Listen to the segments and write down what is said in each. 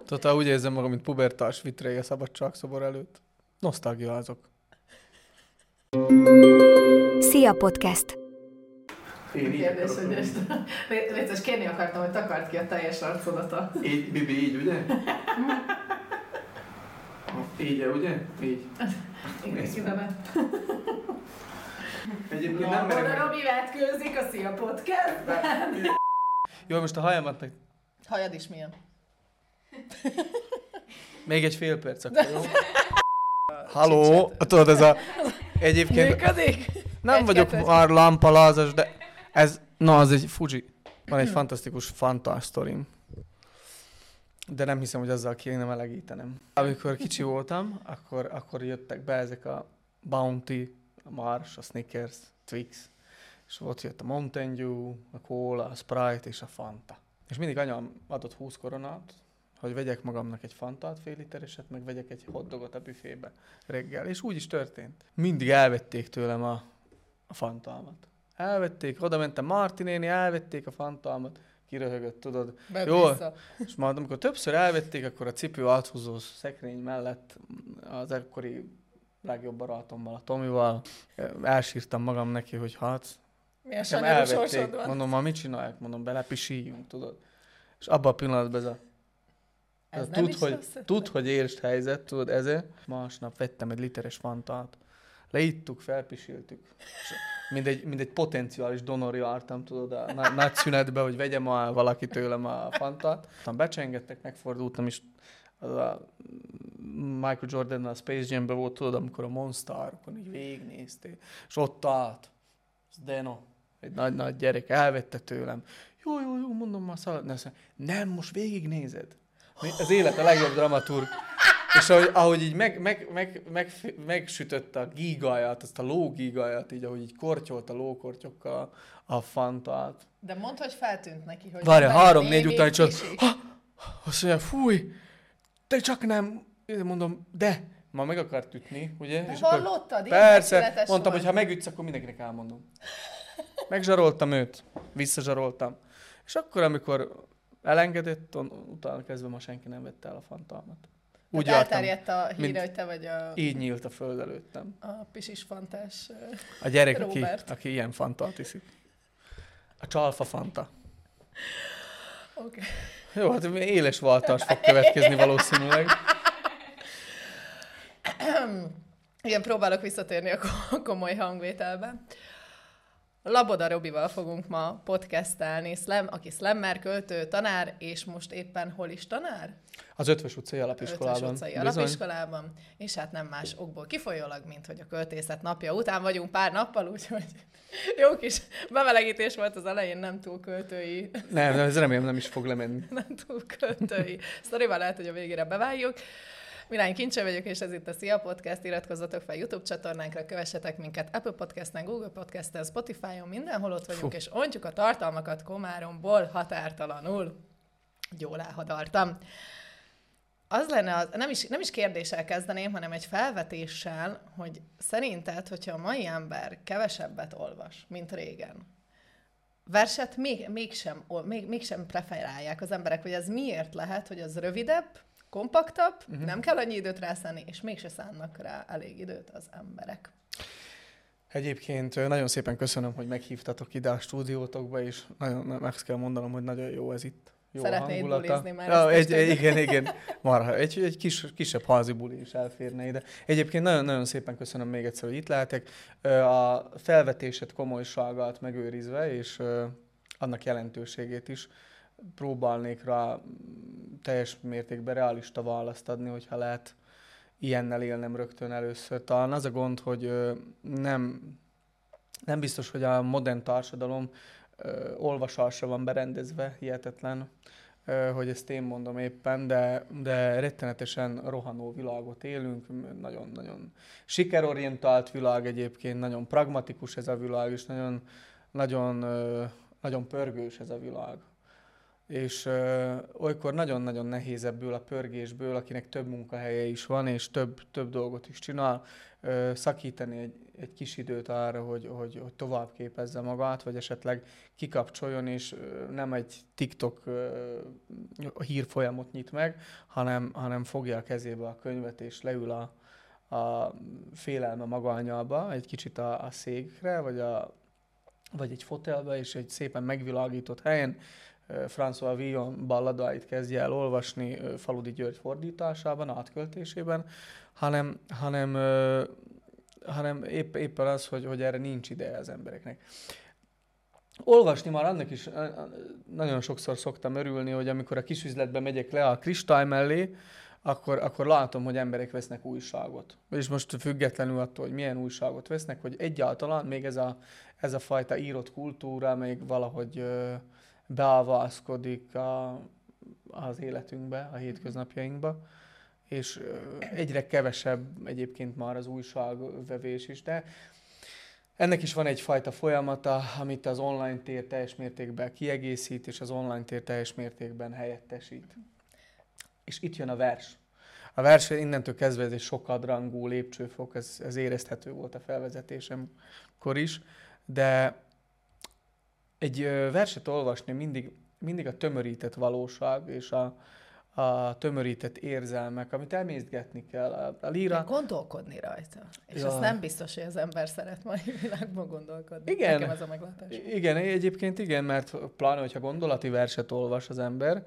Totál úgy érzem magam, mint pubertás vitrég a szabadságszobor előtt. Nosztalgiázok. Szia podcast! Kérdés, hogy létszes kérni akartam, hogy takart ki a teljes arcodat. Így, Bibi, így, ugye? Így, ugye? Így. Igen. Egyébként nem merek meg... Robi vetkőzik a Szia podcastben. Jó, most a hajamat meg... Hajad is milyen? Még egy fél perc, akkor jó? Halló, tudod, ez a... Egyébként... Működik? Nem vagyok már lámpalázas, de ez... Na, az egy Fuji. Van egy fantasztikus Fanta sztorim. De nem hiszem, hogy azzal kéne melegítenem. Amikor kicsi voltam, akkor jöttek be ezek a Bounty, a Mars, a Snickers, Twix, és ott jött a Mountain Dew, a Cola, a Sprite és a Fanta. És mindig anyám adott 20 koronát, hogy vegyek magamnak egy Fantát fél litereset, meg vegyek egy hotdogot a büfébe reggel. És úgy is történt. Mindig elvették tőlem a Fantámat. Elvették, oda mentem Marti néni, elvették a Fantámat, kiröhögött, tudod. Jó, és majd amikor többször elvették, akkor a cipő áthúzó szekrény mellett az ekkori legjobb barátommal, a Tomival elsírtam magam neki, hogy hát milyen sanyarú sorsod van. Mondom, ma mit csinálják? Mondom, belepisíjunk, tudod. És abban a pillanatban tud, hogy értsd helyzet, tudod, ezért. Másnap vettem egy literes Fantát. Leittuk, felpisiltük. Mindegy potenciális donor jártam, tudod, a nagy szünetbe, hogy vegyem valaki tőlem a Fantát. Aztán becsengettek, megfordultam, és az a Michael Jordan a Space Jam-ben volt, tudod, amikor a Monster-okon így végignéztél. És ott állt. Deno, egy nagy gyerek, elvette tőlem. Jó, mondom, már szalad. Nem, most végignézed. Az élet a legjobb dramaturg. És ahogy így megsütötte a gígáját, azt a lógígáját, így ahogy így kortyolt a lókortyokkal a Fantát. De mondd, hogy feltűnt neki, hogy... Várja, 3-4 után csak... Azt mondja, fúj, te csak nem... Mondom, de... Ma meg akart ütni, ugye? De hallottad? Persze, mondtam, hogy ha megütsz, akkor mindenkinek elmondom. Megzsaroltam őt, visszazsaroltam. És akkor, amikor elengedett, utána kezdve ma senki nem vette el a Fantámat. Úgy elterjedt a híre, hogy te vagy a... Így nyílt a föld előttem. A pisis fantás a gyerek, aki ilyen Fantát iszik. A csalfa Fanta. Okay. Jó, hát éles váltás fog következni valószínűleg. Igen, próbálok visszatérni a komoly hangvételbe. Laboda Robival fogunk ma podcastelni, aki slammer, költő, tanár, és most éppen hol is tanár? Az Ötvös utcai alapiskolában. Ötvös utcai alapiskolában, és hát nem más okból kifolyólag, mint hogy a költészet napja után vagyunk pár nappal, úgyhogy jó kis bemelegítés volt az elején, nem túl költői. Nem, ez remélem nem is fog lemenni. Nem túl költői. Sztorival lehet, hogy a végére bevágjuk. Milány Kincse vagyok, és ez itt a Szia Podcast. Iratkozzatok fel YouTube csatornánkra, kövessetek minket Apple Podcasten, Google Podcasten, Spotify-on, mindenhol ott vagyunk, és ontjuk a tartalmakat Komáromból határtalanul. Jól elhadartam. Az lenne, nem is kérdéssel kezdeném, hanem egy felvetéssel, hogy szerinted, hogyha a mai ember kevesebbet olvas, mint régen, verset mégsem preferálják az emberek, hogy ez miért lehet, hogy az rövidebb, kompaktabb, nem kell annyi időt rászánni, és mégse szánnak rá elég időt az emberek. Egyébként nagyon szépen köszönöm, hogy meghívtatok ide a stúdiótokba, és nagyon meg kell mondanom, hogy nagyon jó ez itt. Jó szeretnéd bulizni már. Ja, igen. Marha, egy kisebb házi buli is elférne ide. Egyébként nagyon-nagyon szépen köszönöm még egyszer, hogy itt lehetek. A felvetésed komolyságát megőrizve, és annak jelentőségét is próbálnék rá teljes mértékben realista választ adni, hogyha lehet ilyennel élnem rögtön először. Talán az a gond, hogy nem biztos, hogy a modern társadalom olvasásra van berendezve, hihetetlen, hogy ezt én mondom éppen, de rettenetesen rohanó világot élünk, nagyon-nagyon sikerorientált világ egyébként, nagyon pragmatikus ez a világ, és nagyon pörgős ez a világ. és olykor nagyon-nagyon nehéz ebből a pörgésből, akinek több munkahelye is van, és több dolgot is csinál, szakítani egy kis időt arra, hogy tovább képezze magát, vagy esetleg kikapcsoljon, és nem egy TikTok hírfolyamot nyit meg, hanem fogja a kezébe a könyvet, és leül a félelme magányába, egy kicsit a székre, vagy egy fotelbe, és egy szépen megvilágított helyen François Villon balladait kezdje el olvasni Faludi György fordításában, átköltésében, hanem éppen az, hogy erre nincs ideje az embereknek. Olvasni már annak is nagyon sokszor szoktam örülni, hogy amikor a kisüzletbe megyek le a kristály mellé, akkor látom, hogy emberek vesznek újságot. És most függetlenül attól, hogy milyen újságot vesznek, hogy egyáltalán még ez a fajta írott kultúra még valahogy beavaszkodik az életünkbe, a hétköznapjainkba, és egyre kevesebb egyébként már az újságvevés is, de ennek is van egyfajta folyamata, amit az online tér teljes mértékben kiegészít, és az online tér teljes mértékben helyettesít. És itt jön a vers. A vers innentől kezdve ez egy sokadrangú lépcsőfok, ez érezhető volt a felvezetésemkor is, de egy verset olvasni mindig a tömörített valóság és a tömörített érzelmek, amit emészgetni kell. A líra... Gondolkodni rajta. És azt nem biztos, hogy az ember szeret mai világban gondolkodni. Igen, nekem ez a meglátás. Igen, egyébként igen, mert pláne, hogyha gondolati verset olvas az ember,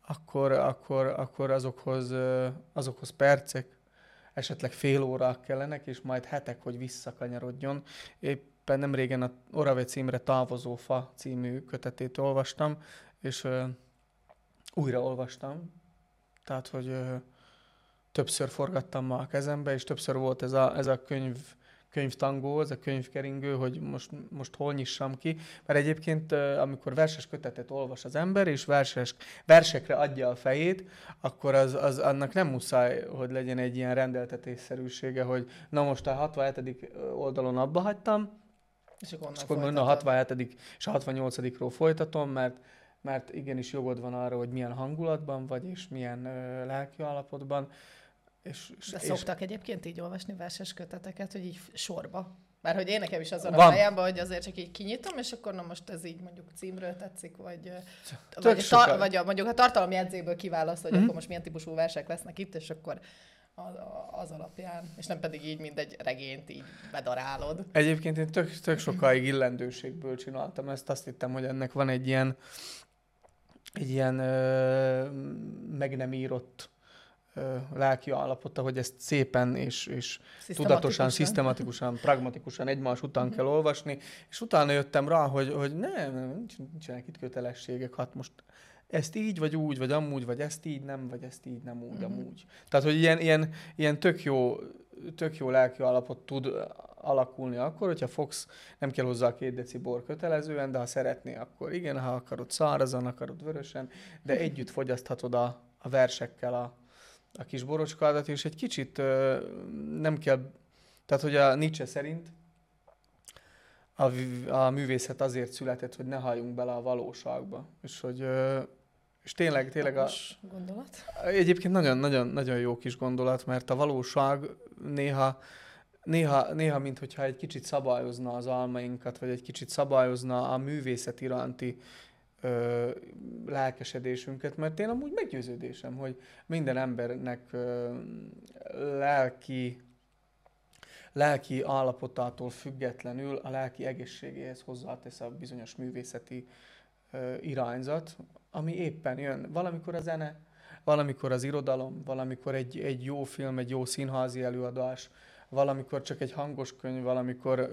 akkor azokhoz percek, esetleg fél órák kellenek, és majd hetek, hogy visszakanyarodjon. Éppen nem régen a Oravec Imre Távozó fa című kötetét olvastam, és újra olvastam. Tehát, hogy többször forgattam ma a kezembe, és többször volt ez a könyvtangó, ez a könyvkeringő, hogy most hol nyissam ki. Mert egyébként, amikor verses kötetet olvas az ember, és versekre adja a fejét, akkor az annak nem muszáj, hogy legyen egy ilyen rendeltetésszerűsége, hogy na most a 67. oldalon abba hagytam, és akkor mondom a 67. és a 68-ról folytatom, mert igenis jogod van arra, hogy milyen hangulatban vagy, és milyen lelki állapotban. De szoktak egyébként így olvasni verses köteteket, hogy így sorba? Bár hogy én nekem is azon van. a fejemben, hogy azért csak így kinyitom, és akkor na most ez így mondjuk címről tetszik, vagy mondjuk a tartalomjegyzéből kiválaszt, hogy akkor most milyen típusú versek lesznek itt, és akkor az alapján, és nem pedig így mindegy regényt így bedarálod. Egyébként én tök sokáig illendőségből csináltam ezt, azt hittem, hogy ennek van egy ilyen meg nem írott lelki állapota, hogy ezt szépen és tudatosan, szisztematikusan, pragmatikusan egymás után kell olvasni, és utána jöttem rá, hogy nincsenek itt kötelességek, hát most ezt így, vagy úgy, vagy amúgy, vagy ezt így nem, vagy ezt így nem úgy, amúgy. Tehát, hogy ilyen tök jó lelki állapot tud alakulni akkor, hogyha fogsz, nem kell hozzá a 2 deci bor kötelezően, de ha szeretné, akkor igen, ha akarod szárazan, akarod vörösen, de együtt fogyaszthatod a versekkel a kis borocskádat, és egy kicsit nem kell, tehát hogy a Nietzsche szerint a művészet azért született, hogy ne halljunk bele a valóságba. És tényleg gondolat. Egyébként nagyon jó kis gondolat, mert a valóság néha minthogyha egy kicsit szabályozna az álmainkat, vagy egy kicsit szabályozna a művészet iránti lelkesedésünket, mert én amúgy meggyőződésem, hogy minden embernek lelki állapotától függetlenül a lelki egészségéhez hozzátesz a bizonyos művészeti irányzat, ami éppen jön. Valamikor a zene, valamikor az irodalom, valamikor egy jó film, egy jó színházi előadás, valamikor csak egy hangos könyv, valamikor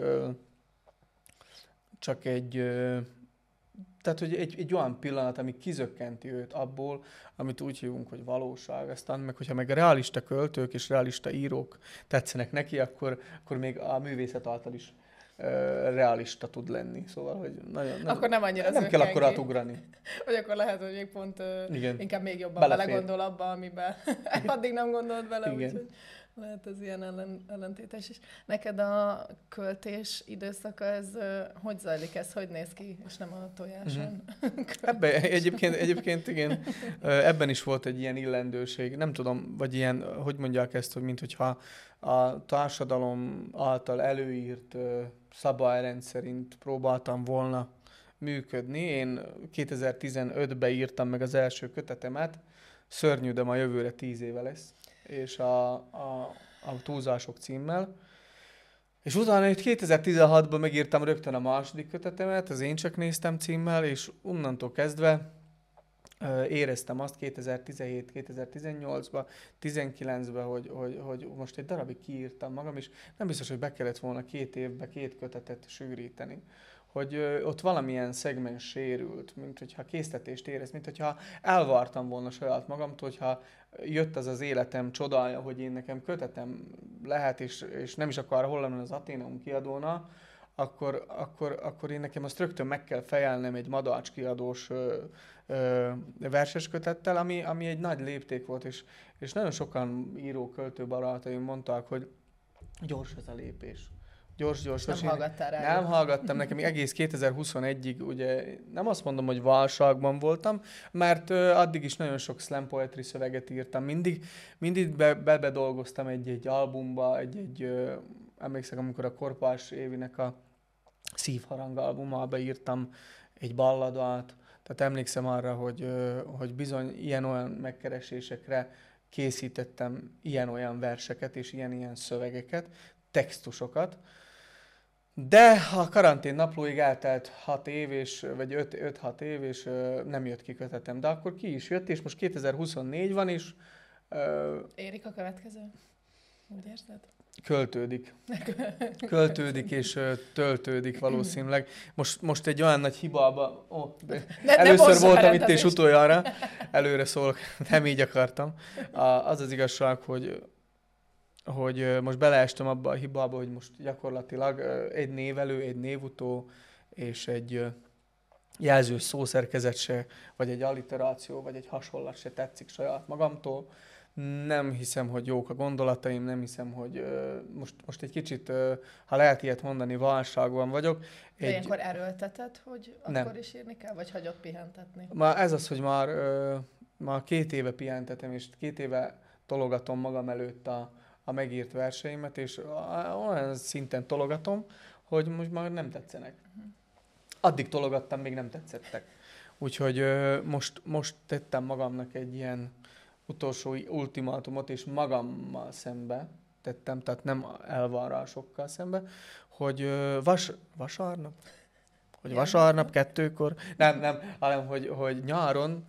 csak tehát, hogy egy olyan pillanat, ami kizökkenti őt abból, amit úgy hívunk, hogy valóság. Aztán meg, hogyha meg a realista költők és realista írók tetszenek neki, akkor még a művészet által is realista tud lenni. Szóval, hogy nagyon akkor nem annyira nem kell akkor átugrani. Vagy akkor lehet, hogy még pont inkább még jobban belegondol abba, amiben addig nem gondolt bele. Úgyhogy Lehet ez ilyen ellentétes is. Neked a költés időszaka, ez hogy zajlik? Ez hogy néz ki? És nem a tojáson? Ebben egyébként igen, ebben is volt egy ilyen illendőség. Nem tudom, vagy ilyen, hogy mondják ezt, hogy minthogyha a társadalom által előírt szabályrend szerint próbáltam volna működni. Én 2015-ben írtam meg az első kötetemet, Szörnyű, de ma jövőre 10 éve lesz, és a Túlzások címmel. És utána itt 2016-ban megírtam rögtön a második kötetemet, az Én csak néztem címmel, és onnantól kezdve éreztem azt 2017-2018-ban, 19-ben, hogy most egy darabig kiírtam magam, és nem biztos, hogy be kellett volna 2 évbe 2 kötetet sűríteni. Hogy ott valamilyen szegmens sérült, mint hogyha késztetést érez, mint hogyha elvártam volna saját magamtól, hogyha jött az életem csodája, hogy én nekem kötetem lehet, és nem is akar hol lenni az Athenaeum kiadóna, akkor én nekem azt rögtön meg kell fejelnem egy Madács kiadós verses kötettel, ami egy nagy lépték volt, és nagyon sokan író-költő barátaim mondták, hogy gyors ez a lépés. Gyors. Nem hallgattál rá. Nem hallgattam, nekem egész 2021-ig, ugye nem azt mondom, hogy válságban voltam, mert addig is nagyon sok slam poetry szöveget írtam. Mindig bedolgoztam egy albumba, emlékszem, amikor a Korpás Évinek a Szívharang albumába írtam egy balladát, tehát emlékszem arra, hogy bizony ilyen-olyan megkeresésekre készítettem ilyen-olyan verseket és ilyen-ilyen szövegeket, textusokat. De a karantén naplóig eltelt 6 év, vagy 5-6 év, és nem jött ki kötetem. De akkor ki is jött, és most 2024 van, és... Érik a következő? Úgy érzed? Költődik és töltődik valószínűleg. Most egy olyan nagy hibába... először voltam itt és utoljára. Előre szólok, nem így akartam. Az az igazság, hogy most beleestem abba a hibába, hogy most gyakorlatilag egy névelő, egy névutó és egy jelző szószerkezet se, vagy egy alliteráció, vagy egy hasonlat se tetszik saját magamtól. Nem hiszem, hogy jók a gondolataim, nem hiszem, hogy most egy kicsit, ha lehet ilyet mondani, válságban vagyok. De ilyenkor erőlteted, hogy akkor is írni kell, vagy hagyod pihentetni? Ez az, hogy már 2 éve pihentetem, és 2 éve tologatom magam előtt a megírt verseimet, és olyan szinten tologatom, hogy most már nem tetszenek. Addig tologattam, még nem tetszettek. Úgyhogy most tettem magamnak egy ilyen utolsó ultimátumot, és magammal szembe tettem, tehát nem elvárásokkal szembe, hogy vasárnap? Hogy vasárnap 2-kor? Nem, hanem hogy nyáron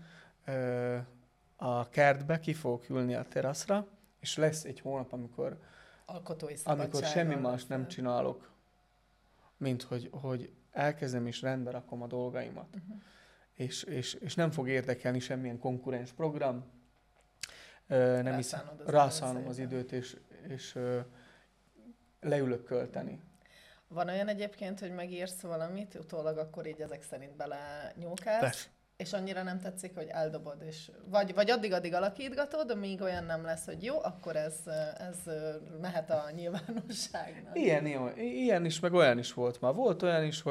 a kertbe ki fogok ülni a teraszra, és lesz egy hónap, amikor semmi más nem csinálok, mint hogy elkezdem és rendbe rakom a dolgaimat. És nem fog érdekelni semmilyen konkurens program, nem is rászánom az időt, és leülök költeni. Van olyan egyébként, hogy megírsz valamit, utólag akkor így ezek szerint belenyúlkálsz, és annyira nem tetszik, hogy eldobod, és vagy addig alakítgatod, amíg olyan nem lesz, hogy jó, akkor ez mehet a nyilvánosságnak. Ilyen is, meg olyan is volt már. Volt olyan is,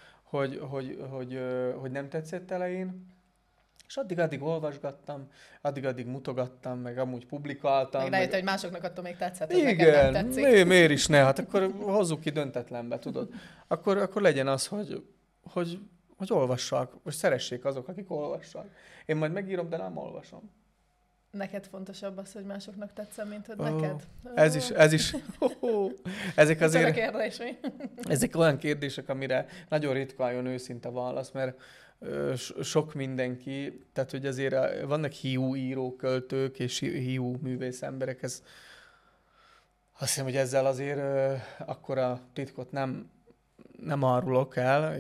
hogy nem tetszett elején, és addig olvasgattam, addig mutogattam, meg amúgy publikáltam. Meg rájött, hogy másoknak attól még tetszett, hogy neked nem tetszik. Miért is ne? Hát akkor hozzuk ki döntetlenbe, tudod. Akkor legyen az, hogy olvassák, vagy szeressék azok, akik olvassák. Én majd megírom, de nem olvasom. Neked fontosabb az, hogy másoknak tetszen, mint hogy neked? Ez is. Ezek azért... Ezek olyan kérdések, amire nagyon ritkán jön őszinte válasz, mert sok mindenki, tehát hogy azért vannak hiú írók, költők és hiú művész emberek, azt hiszem, hogy ezzel azért akkora titkot nem árulok el,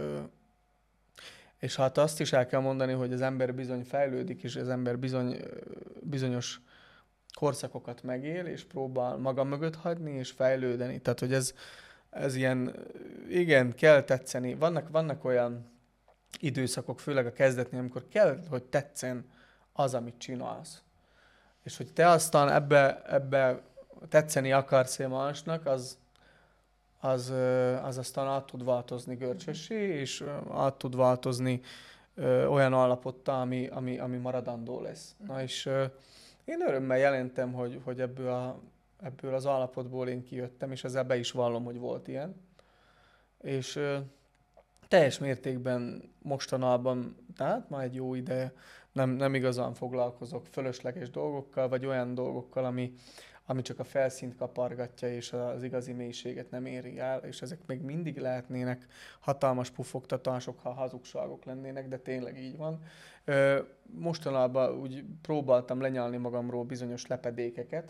és hát azt is el kell mondani, hogy az ember bizony fejlődik, és az ember bizonyos korszakokat megél, és próbál maga mögött hagyni, és fejlődni. Tehát, hogy ez ilyen, igen, kell tetszeni. Vannak olyan időszakok, főleg a kezdetnél, amikor kell, hogy tetszen az, amit csinálsz. És hogy te aztán ebbe tetszeni akarsz másnak, az aztán át tud változni görcsössé, és át tud változni olyan állapottá, ami maradandó lesz. Na és én örömmel jelentem, hogy ebből az állapotból én kijöttem, és ezzel be is vallom, hogy volt ilyen. És teljes mértékben mostanában, tehát már egy jó ideje, nem igazán foglalkozok fölösleges dolgokkal, vagy olyan dolgokkal, ami csak a felszínt kapargatja, és az igazi mélységet nem éri el, és ezek még mindig lehetnének hatalmas pufogtatások, ha hazugságok lennének, de tényleg így van. Mostanában úgy próbáltam lenyalni magamról bizonyos lepedékeket,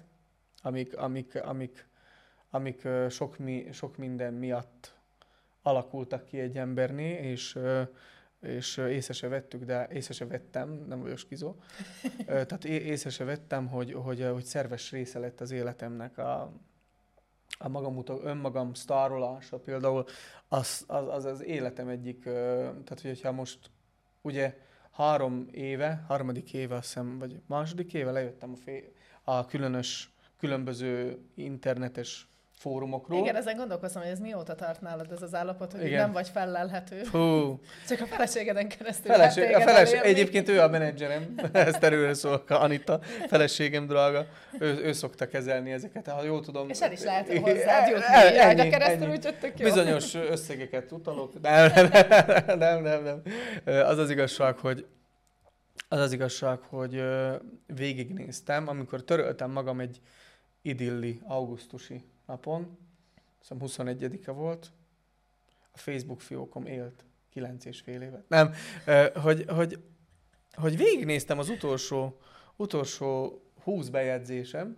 amik sok minden miatt alakultak ki egy embernél, és észre se vettem, nem vagyok skizó, tehát észre se vettem, hogy szerves része lett az életemnek a önmagam sztárolása például, az életem egyik, tehát hogyha most ugye harmadik éve, azt hiszem, vagy második éve lejöttem a különböző internetes fórumokról. Igen, ezen gondolkoztam, hogy ez mióta tart nálad ez az állapot, hogy nem vagy fellelhető. Fú. Csak a feleségeden keresztül Egyébként ő a menedzserem, ezt erőre szólok, Anita, feleségem drága, ő szokta kezelni ezeket, ha jól tudom. És el is lehet hozzád jutni rajta keresztül, úgyhogy tök jó. Bizonyos összegeket utalok. Nem. Az az igazság, hogy végignéztem, amikor töröltem magam egy idilli augusztusi napon, hiszem 21-e volt, a Facebook fiókom élt 9,5 évet. Nem, hogy végignéztem az utolsó 20 bejegyzésem,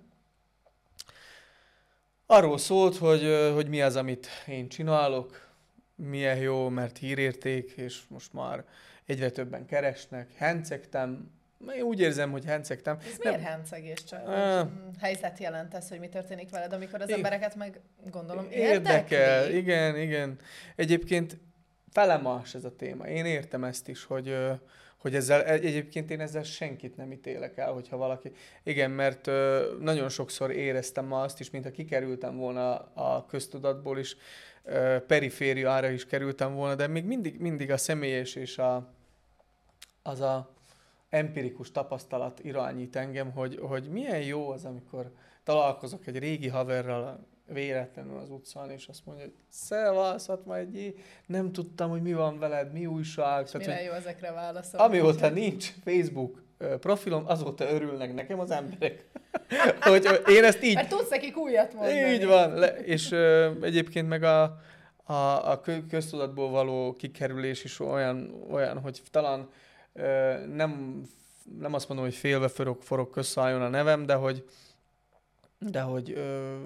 arról szólt, hogy mi az, amit én csinálok, milyen jó, mert hírérték, és most már egyre többen keresnek, hencegtem. Én úgy érzem, hogy hencegtem. Ez miért hencegés? Csak helyzet jelent ez, hogy mi történik veled, amikor az embereket meg gondolom érdekel. Igen. Egyébként felemás ez a téma. Én értem ezt is, hogy egyébként én ezzel senkit nem ítélek el, hogyha valaki... Igen, mert nagyon sokszor éreztem ma azt is, mintha kikerültem volna a köztudatból is, perifériára is kerültem volna, de még mindig a személyes és az a empirikus tapasztalat irányít engem, hogy milyen jó az, amikor találkozok egy régi haverral véletlenül az utcán, és azt mondja, hogy szevasz, nem tudtam, hogy mi van veled, mi újság. És mire jó ezekre válaszolni? Amióta nincs Facebook profilom, azóta örülnek nekem az emberek. hogy én ezt így... Mert tudsz nekik újat mondani. Így van. És egyébként meg a köztudatból való kikerülés is olyan, hogy talán nem azt mondom, hogy félve forog közszálljon a nevem, de hogy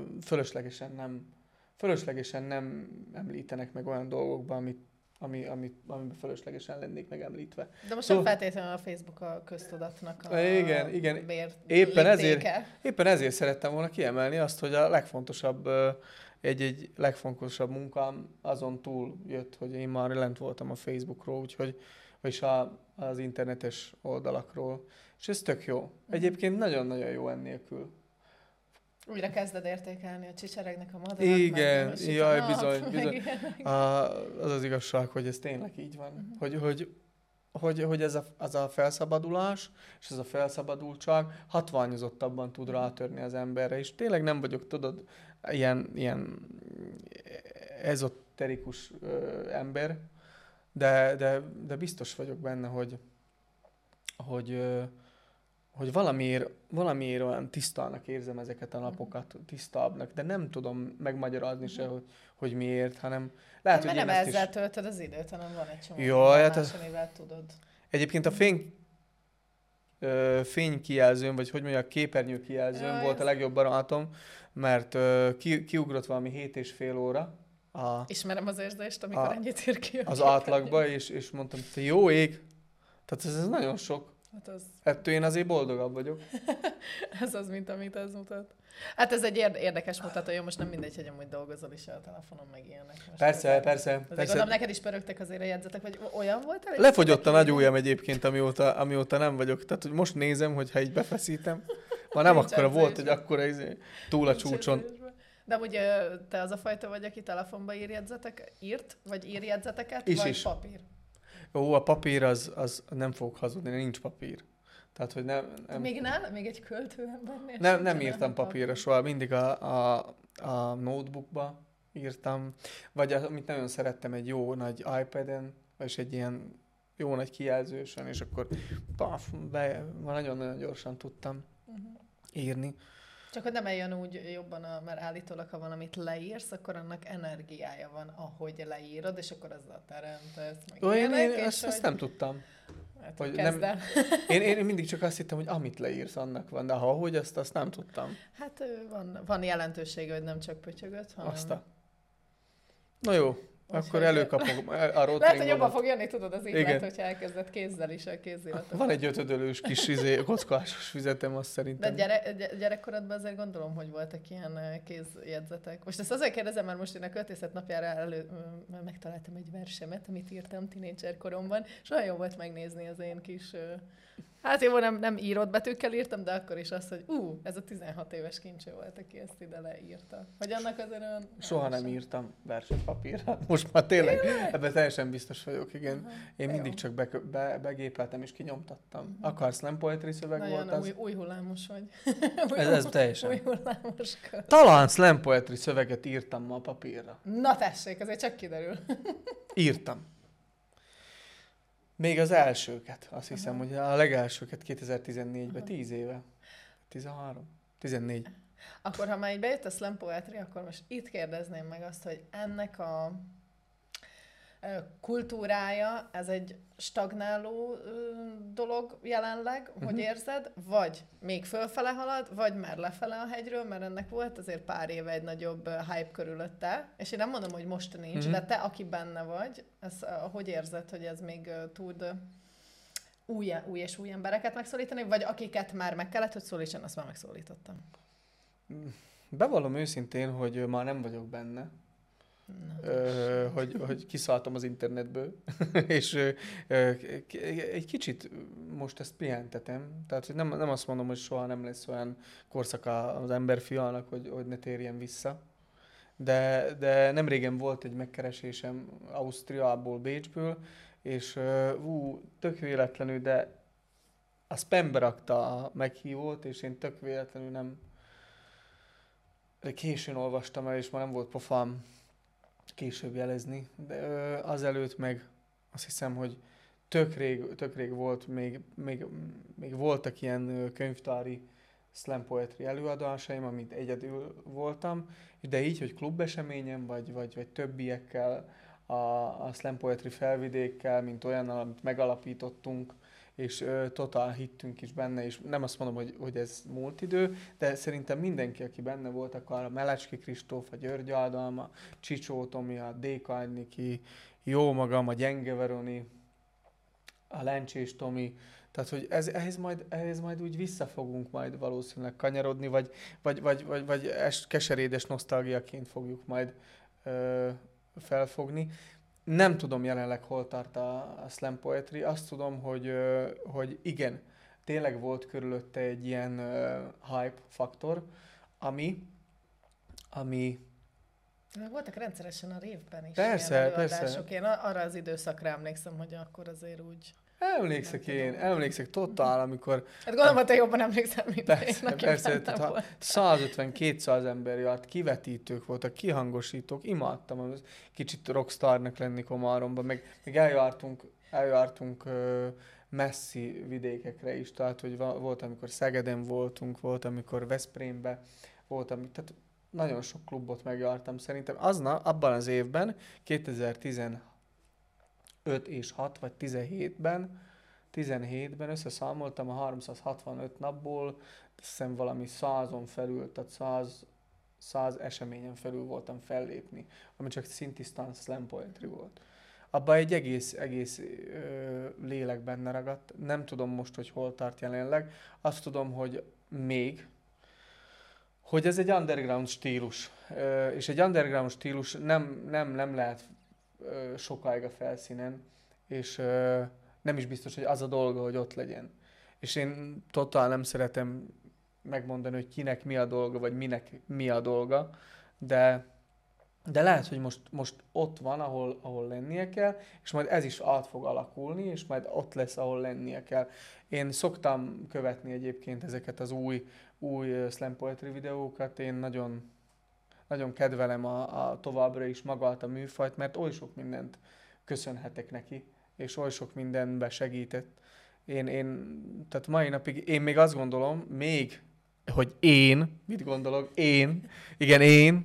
fölöslegesen nem említenek meg olyan dolgokban, amiben fölöslegesen lennék megemlítve. De most nem feltétlenül a Facebook a köztudatnak a igen. Éppen ezért szerettem volna kiemelni azt, hogy a legfontosabb egy legfontosabb munkám azon túl jött, hogy én már lent voltam a Facebookról, vagyis az internetes oldalakról. És ez tök jó. Egyébként nagyon-nagyon jó ennélkül. Újra kezded értékelni, a csicseregnek a madarak. Igen, jaj, bizony. Az az igazság, hogy ez tényleg így van. Hogy ez a felszabadulás, és ez a felszabadultság hatványozottabban tud rátörni az emberre. És tényleg nem vagyok, tudod, ilyen ezoterikus ember, de biztos vagyok benne, hogy valamiért olyan tisztának érzem ezeket a napokat, tisztábbnak, de nem tudom megmagyarázni se, hogy miért, hanem lehet, hogy nem ezzel töltöd az időt, hanem van egy csomó más, amivel tudod. Egyébként a fénykijelzőm, vagy hogy mondjam, a képernyőkijelzőm volt a legjobb barátom, mert kiugrott valami 7,5 óra. Ismerem az érzést, amikor ennyit ír ki az átlagba, és mondtam, te jó ég, tehát ez nagyon sok. Ettől én azért boldogabb vagyok. Ez az, mint amit ez mutat. Hát ez egy érdekes mutató, most nem mindegy, hogy amúgy dolgozol is a telefonon, meg ilyenek. Persze. Gondolom, neked is pörögtek azért a jegyzetek, vagy olyan voltál? Lefogyott a nagy ujjam egyébként, amióta nem vagyok. Tehát, hogy most nézem, hogyha így befeszítem, Ma nem Nincs akkora volt, edzésben. hogy akkora túl a Nincs csúcson. edzésben. De ugye te az a fajta vagy, aki telefonba írt, vagy ír jegyzeteket, Is vagy is. papír? Jó, a papír az nem fogok hazudni, nincs papír. Tehát, hogy nem, Még egy költő embernél nem sincsen írtam papír. papírra soha, mindig a notebookba írtam, vagy amit nagyon szerettem, egy jó nagy iPad-en, vagy egy ilyen jó nagy kijelzősen, és akkor nagyon-nagyon gyorsan tudtam írni. Csak hogy nem eljön úgy jobban, mert állítólag, ha valamit leírsz, akkor annak energiája van, ahogy leírod, és akkor azzal teremtesz. Meg ilyenek, és Ezt hogy- nem tudtam. Hát, hogy kezd nem- el. Én mindig csak azt hittem, hogy amit leírsz, annak van, de ahogy azt nem tudtam. Hát van jelentősége, hogy nem csak pötyögött, hanem... Na jó, akkor előkapom a Lehet, hogy jobban rotringomat. fog jönni, tudod, az Igen. ihlet, hogyha elkezdett kézzel is a kézillatokat. Van egy 5 kis kockásos füzetem, azt De szerintem. gyerekkorodban azért gondolom, hogy voltak ilyen kézjegyzetek. Most ezt azért kérdezem, mert most én a költészet napjára megtaláltam egy versemet, amit írtam tínédzser koromban, és olyan jó volt megnézni az én kis... Hát jó, nem írott betűkkel írtam, de akkor is azt, hogy ez a 16 éves kincső volt, aki ezt ide leírta. Hogy annak azért olyan... Soha nem írtam verset papírra. Most már tényleg ebben teljesen biztos vagyok, igen. Én Jó. mindig csak begépeltem és kinyomtattam. Akar slam poetry szöveg volt Nagyon az? új hullámos vagy. Ez teljesen. Új hullámos kör. Talán slam poetry szöveget írtam ma a papírra. Na tessék, azért csak kiderül. Írtam. Még az elsőket, azt hiszem, hogy a legelsőket 2014-ben, 10 éve. 13? 14. Akkor, ha már így bejött a slam poetry, akkor most itt kérdezném meg azt, hogy ennek a kultúrája, ez egy stagnáló dolog jelenleg, hogy érzed, vagy még fölfele halad, vagy már lefele a hegyről, mert ennek volt azért pár éve egy nagyobb hype körülötte, és én nem mondom, hogy most nincs, de te, aki benne vagy, ez, hogy érzed, hogy ez még tud új és új embereket megszólítani, vagy akiket már meg kellett, hogy szólítson, azt már megszólítottam. Bevallom őszintén, hogy már nem vagyok benne. Hogy kiszálltam az internetből, és egy kicsit most ezt pihentetem. Tehát hogy nem azt mondom, hogy soha nem lesz olyan korszaka az emberfiának, hogy ne térjen vissza. De nem régen volt egy megkeresésem Ausztriából, Bécsből, és tök véletlenül, de a spambe rakta a meghívót, és én tök véletlenül nem későn olvastam el, és már nem volt pofám később jelezni, de azelőtt meg azt hiszem, hogy tök rég volt, még voltak ilyen könyvtári slam poetry előadásaim, amit egyedül voltam, de így, hogy klubeseményen, vagy többiekkel, a slam poetry felvidékkel, mint olyan, amit megalapítottunk, és totál hittünk is benne, és nem azt mondom, hogy ez múlt idő, de szerintem mindenki, aki benne volt, akár a Melecski Kristóf, a György Ádám, a Csicsó Tomi, a D.K. Niki, jó magam, a Gyenge Veroni, a Lencsés Tomi, tehát, hogy ehhez majd úgy vissza fogunk majd valószínűleg kanyarodni, vagy keserédes nosztalgiaként fogjuk majd felfogni. Nem tudom jelenleg, hol tart a slam poetry. Azt tudom, hogy igen, tényleg volt körülötte egy ilyen hype faktor, ami Voltak rendszeresen a révben is Persze, ilyen előadások. persze. Én arra az időszakra emlékszem, hogy akkor azért úgy... Emlékszek totál, amikor Hát gondolom, hogy te jobban emlékszel, mint persze, én, aki persze, bennem tehát volt. 150-200 ember járt, kivetítők voltak, kihangosítók, imádtam az kicsit rockstarnak lenni Komáromban, meg eljártunk messzi vidékekre is, tehát hogy volt, amikor Szegeden voltunk, volt, amikor Veszprémbe voltam, tehát nagyon sok klubot megjártam szerintem. Abban az évben, 2015 és 6 vagy 17-ben összeszámoltam a 365 napból, azt hiszem valami 100-on felül, tehát 100 eseményen felül voltam fellépni, ami csak szintisztán slam poetry volt. Abban egy egész lélek benne ragadt. Nem tudom most, hogy hol tart jelenleg. Azt tudom, hogy hogy ez egy underground stílus. És egy underground stílus nem lehet sokáig a felszínen, és nem is biztos, hogy az a dolga, hogy ott legyen. És én totál nem szeretem megmondani, hogy kinek mi a dolga, vagy minek mi a dolga, de lehet, hogy most ott van, ahol lennie kell, és majd ez is át fog alakulni, és majd ott lesz, ahol lennie kell. Én szoktam követni egyébként ezeket az új slam poetry videókat, én nagyon, nagyon kedvelem a továbbra is magát a műfajt, mert oly sok mindent köszönhetek neki, és oly sok mindenbe segített. Tehát mai napig én még azt gondolom, hogy mit gondolok? Igen,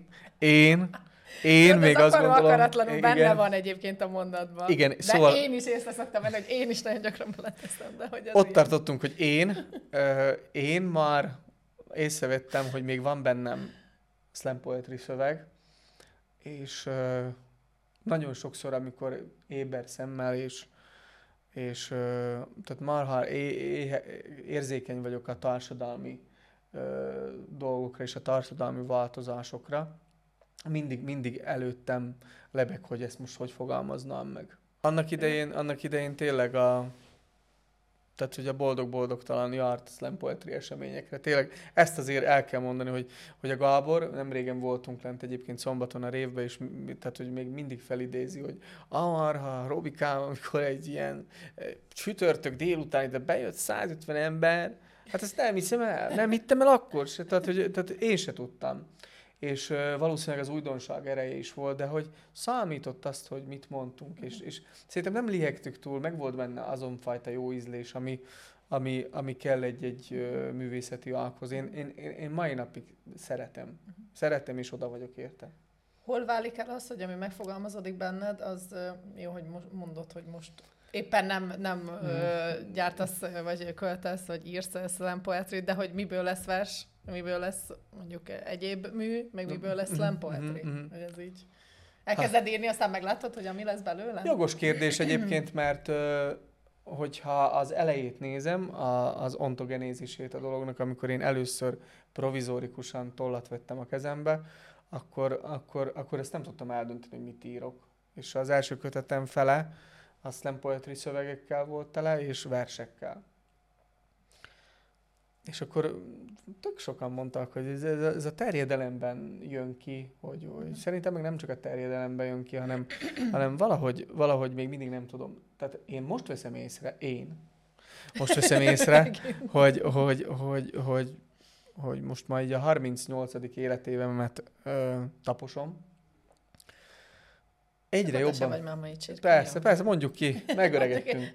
én még azt gondolom... akaratlanul benne van egyébként a mondatban. Igen, de szóval... én is észre szoktam venni, hogy én is nagyon gyakran beleteszem, de hogy ott tartottunk, hogy én már észrevettem, hogy még van bennem slam poetry szöveg, és nagyon sokszor, amikor éber szemmel, és tehát marha érzékeny vagyok a társadalmi dolgokra és a társadalmi változásokra, mindig előttem lebeg, hogy ezt most hogy fogalmaznám meg. Annak idején tényleg tehát, hogy a boldog-boldogtalan járt slam poetry eseményekre. Tényleg ezt azért el kell mondani, hogy a Gábor, nem régen voltunk lent egyébként szombaton a révbe, és tehát, hogy még mindig felidézi, hogy amarha, Robikám, amikor egy ilyen csütörtök délután ide bejött 150 ember, hát ezt nem hiszem el, nem hittem el akkor se, tehát én se tudtam. És valószínűleg az újdonság ereje is volt, de hogy számított azt, hogy mit mondtunk, és szerintem nem lihegtük túl, meg volt benne azon fajta jó ízlés, ami kell egy művészeti alkhoz. Én mai napig szeretem, és oda vagyok érte. Hol válik el az, hogy ami megfogalmazódik benned, az jó, hogy mondod, hogy most éppen nem gyártasz, vagy költesz, vagy írsz slam poetry, de hogy miből lesz vers, miből lesz mondjuk egyéb mű, meg miből lesz slam poetry. Hogy ez így. Elkezded írni, aztán meglátod, hogy ami lesz belőle? Jogos kérdés egyébként, mert hogyha az elejét nézem, az ontogenézisét a dolognak, amikor én először provizórikusan tollat vettem a kezembe, akkor ezt nem tudtam eldönteni, hogy mit írok. És az első kötetem fele a slam poetry szövegekkel volt tele, és versekkel. És akkor tök sokan mondtak, hogy ez a terjedelemben jön ki, hogy szerintem meg nem csak a terjedelemben jön ki, hanem valahogy még mindig nem tudom. Tehát én most veszem észre, hogy most már így a 38. életévemet taposom. Egyre jobban... Vagy máma így persze, mondjuk ki, megöregettünk.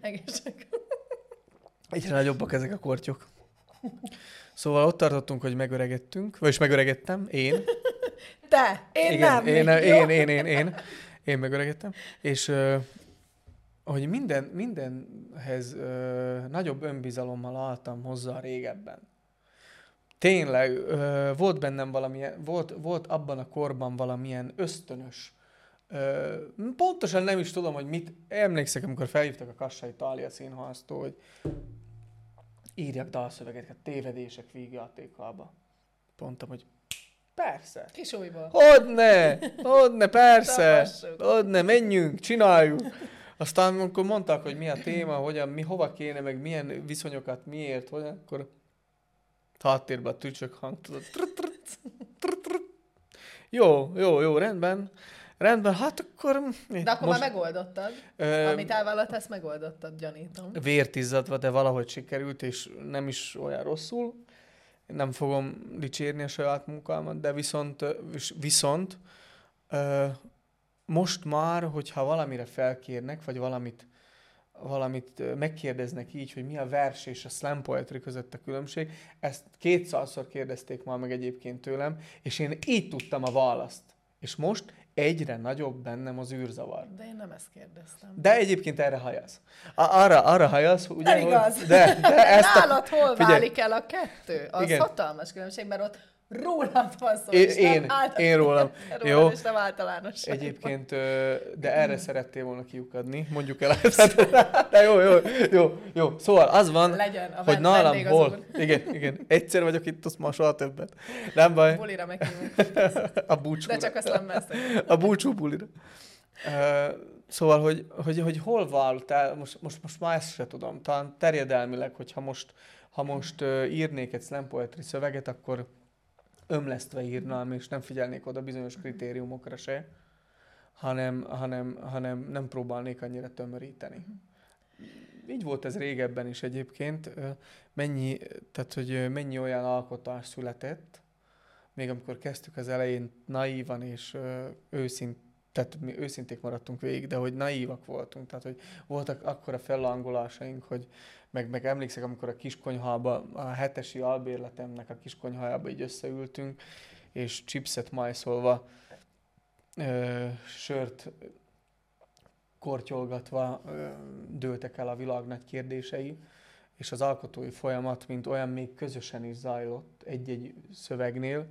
Egyre nagyobbak ezek a kortyok. Szóval ott tartottunk, hogy megöregettünk, vagyis megöregettem, én. Te! Én igen, nem! Én megöregettem. És hogy mindenhez nagyobb önbizalommal álltam hozzá régebben. Tényleg, volt bennem valamilyen, volt abban a korban valamilyen ösztönös. Pontosan nem is tudom, hogy mit. Emlékszek, amikor felhívtak a Kassai Thália Színháztól, hogy írjak dalszövegeket, tévedések vígjátékába. Mondtam, hogy persze. Kisújból. Hogyne, persze. Hogyne, menjünk, csináljuk. Aztán amikor mondták, hogy mi a téma, hova kéne, meg milyen viszonyokat, miért, hogy akkor háttérben a tücsök hang, tudod. Jó, rendben, hát akkor... De akkor már megoldottad. Amit elvállalt, ezt megoldottad, gyanítom. Vért izzadva, de valahogy sikerült, és nem is olyan rosszul. Nem fogom dicsérni a saját munkámat, de viszont most már, hogyha valamire felkérnek, vagy valamit megkérdeznek így, hogy mi a vers és a slam poetry között a különbség, ezt 200-szor kérdezték már meg egyébként tőlem, és én így tudtam a választ. És most egyre nagyobb bennem az űrzavar. De én nem ezt kérdeztem. De egyébként erre hajasz. Arra hajasz, ugye? Nem igaz. De nálad hol válik el a kettő? Az igen. Hatalmas különbség, mert ott rólad van szó. Én rólam. Jó. És nem általános. Egyébként, de erre szerettél volna kiukadni. Mondjuk el. De jó. Szóval az van, legyen, hogy nálam hol. Igen. Egyszer vagyok itt, azt már soha többet. Nem baj. Bulira meghívunk. A búcsúra. De csak azt nem messze. A búcsú bulira. Szóval, hogy hol vált el, most már ezt se tudom. Talán terjedelmileg, hogyha Ha most írnék egy slam poetry szöveget, akkor ömlesztve írnám, és nem figyelnék oda bizonyos kritériumokra se, hanem nem próbálnék annyira tömöríteni. Így volt ez régebben is egyébként. Tehát, hogy mennyi olyan alkotás született, még amikor kezdtük az elején naívan és tehát mi őszinték maradtunk végig, de hogy naívak voltunk, tehát hogy voltak akkora fellangolásaink, hogy meg emlékszek, amikor a kiskonyhába, a hetesi albérletemnek a kiskonyhájába így összeültünk, és chipset majszolva, sört kortyolgatva dőltek el a világ nagy kérdései, és az alkotói folyamat, mint olyan még közösen is zajlott egy-egy szövegnél,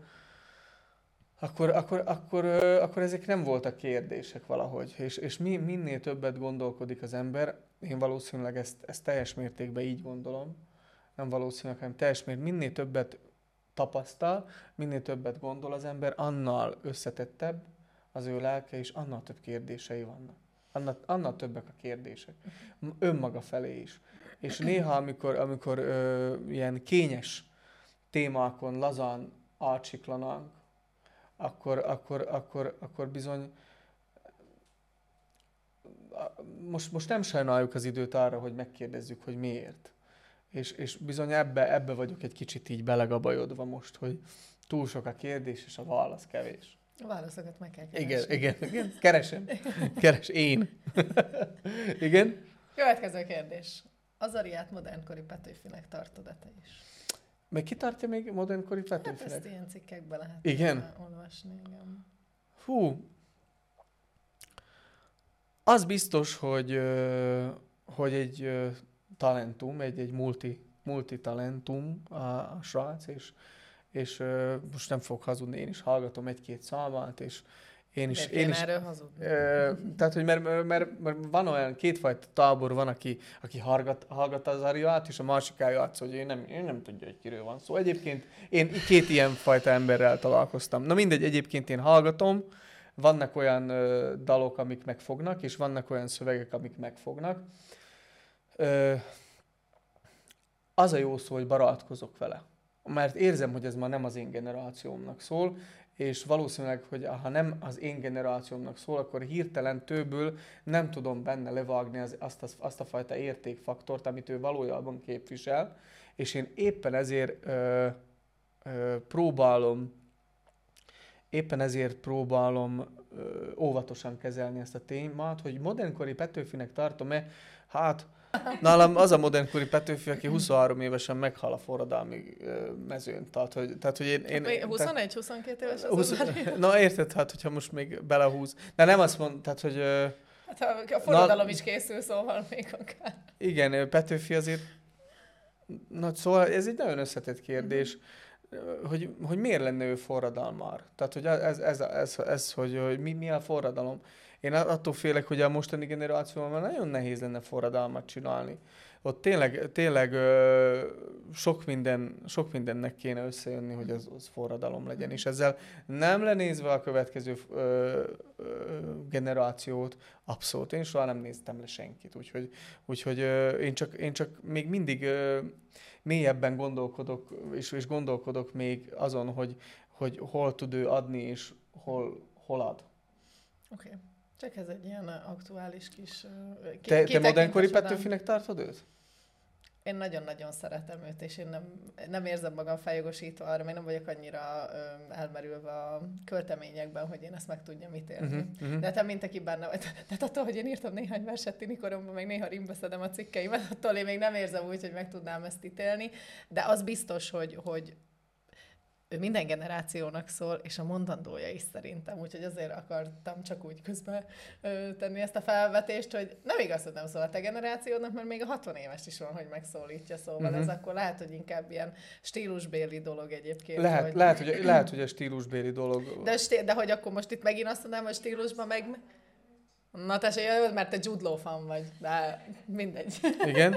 akkor ezek nem voltak kérdések valahogy. És minél többet gondolkodik az ember, én valószínűleg ezt teljes mértékben így gondolom, nem valószínűleg, hanem teljes mértékben, minél többet tapasztal, minél többet gondol az ember, annál összetettebb az ő lelke, és annál több kérdései vannak. Annál többek a kérdések. Önmaga felé is. És néha, amikor ilyen kényes témákon lazán átsiklanánk, akkor bizony most nem sajnáljuk az időt arra, hogy megkérdezzük, hogy miért. És bizony ebbe vagyok egy kicsit így belegabajodva most, hogy túl sok a kérdés, és a válasz kevés. A válaszokat meg kell keresni. Igen. Keres én. Igen? Következő kérdés. Azariát modernkori Petőfinek tartod-e te is? Meg ki tartja még modernkori Petőfinek? Hát ezt ilyen cikkekbe lehet olvasni. Igen. Hú. Az biztos, hogy egy talentum, egy multitalentum a srác, és most nem fogok hazudni, én is hallgatom egy-két szalmát, és én is erről hazudni? Tehát, hogy mert van olyan kétfajta tábor, van, aki hallgat az Ariát, és a másik eljátsz, hogy én nem tudja, hogy kiről van szó. Egyébként én két ilyen fajta emberrel találkoztam. Na mindegy, egyébként én hallgatom, vannak olyan dalok, amik megfognak, és vannak olyan szövegek, amik megfognak. Az a jó szó, hogy barátkozok vele. Mert érzem, hogy ez már nem az én generációmnak szól, és valószínűleg, hogy ha nem az én generációmnak szól, akkor hirtelen tőből nem tudom benne levágni azt a fajta értékfaktort, amit ő valójában képvisel, és én éppen ezért próbálom óvatosan kezelni ezt a témát, hogy modernkori Petőfinek tartom-e, hát nálam az a modernkori Petőfi, aki 23 évesen meghal a forradalmi mezőn. Tehát, hogy én 21-22 éves az Na érted, hát, hogyha most még belehúz. De nem azt mond, tehát, hogy... Hát a forradalom is készül, szóval még akár. Igen, Petőfi azért... Szóval ez egy nagyon összetett kérdés, hogy miért lenne ő forradalmár. Tehát, hogy ez hogy mi a forradalom. Én attól félek, hogy a mostani generációban nagyon nehéz lenne forradalmat csinálni. Ott tényleg sok mindennek kéne összejönni, hogy az forradalom legyen. És ezzel nem lenézve a következő generációt, abszolút. Én soha nem néztem le senkit. Úgyhogy én csak még mindig mélyebben gondolkodok, és gondolkodok még azon, hogy hol tud ő adni, és hol ad. Oké. Csak ez egy ilyen aktuális kis... Te modernkori Petőfinek tartod őt? Én nagyon-nagyon szeretem őt, és én nem érzem magam feljogosítva arra, még nem vagyok annyira elmerülve a költeményekben, hogy én ezt meg tudjam ítélni. De hát mint aki benne vagy. Tehát attól, hogy én írtam néhány verset tini koromban, meg néha rimbeszedem a cikkeimet, attól én még nem érzem úgy, hogy meg tudnám ezt ítélni. De az biztos, hogy ő minden generációnak szól, és a mondandója is szerintem, úgyhogy azért akartam csak úgy közben tenni ezt a felvetést, hogy nem igaz, hogy nem szól a te generációdnak, mert még a 60 éves is van, hogy megszólítja, szóval ez akkor lehet, hogy inkább ilyen stílusbéli dolog egyébként. Lehet, hogy a stílusbéli dolog. De hogy akkor most itt megint azt mondanám, hogy stílusban meg... Na tessék, mert te Jude Law fan vagy, de mindegy. Igen.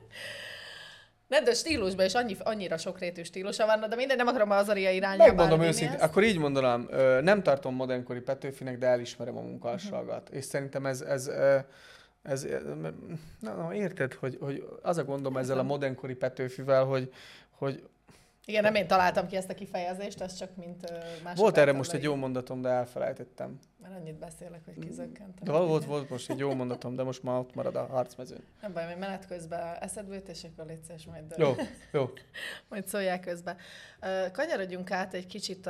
De stílusban is annyira sokrétű stílusa van, de minden nem akarom az Azaria irányába. Megmondom őszintén, akkor így mondanám, nem tartom modernkori Petőfinek, de elismerem a munkásságát. És szerintem ez érted, hogy az a gondom ezzel a modernkori Petőfivel, hogy Igen, nem én találtam ki ezt a kifejezést, ez csak mint mások. volt erre most egy jó mondatom, de elfelejtettem. Mert annyit beszélek, hogy kizökkentem. De volt most egy jó mondatom, de most már ott marad a harcmezőn. Nem baj, hogy menet közben eszedbe jut, és akkor légy szíves, majd, Jó. majd szólják közben. Kanyarodjunk át egy kicsit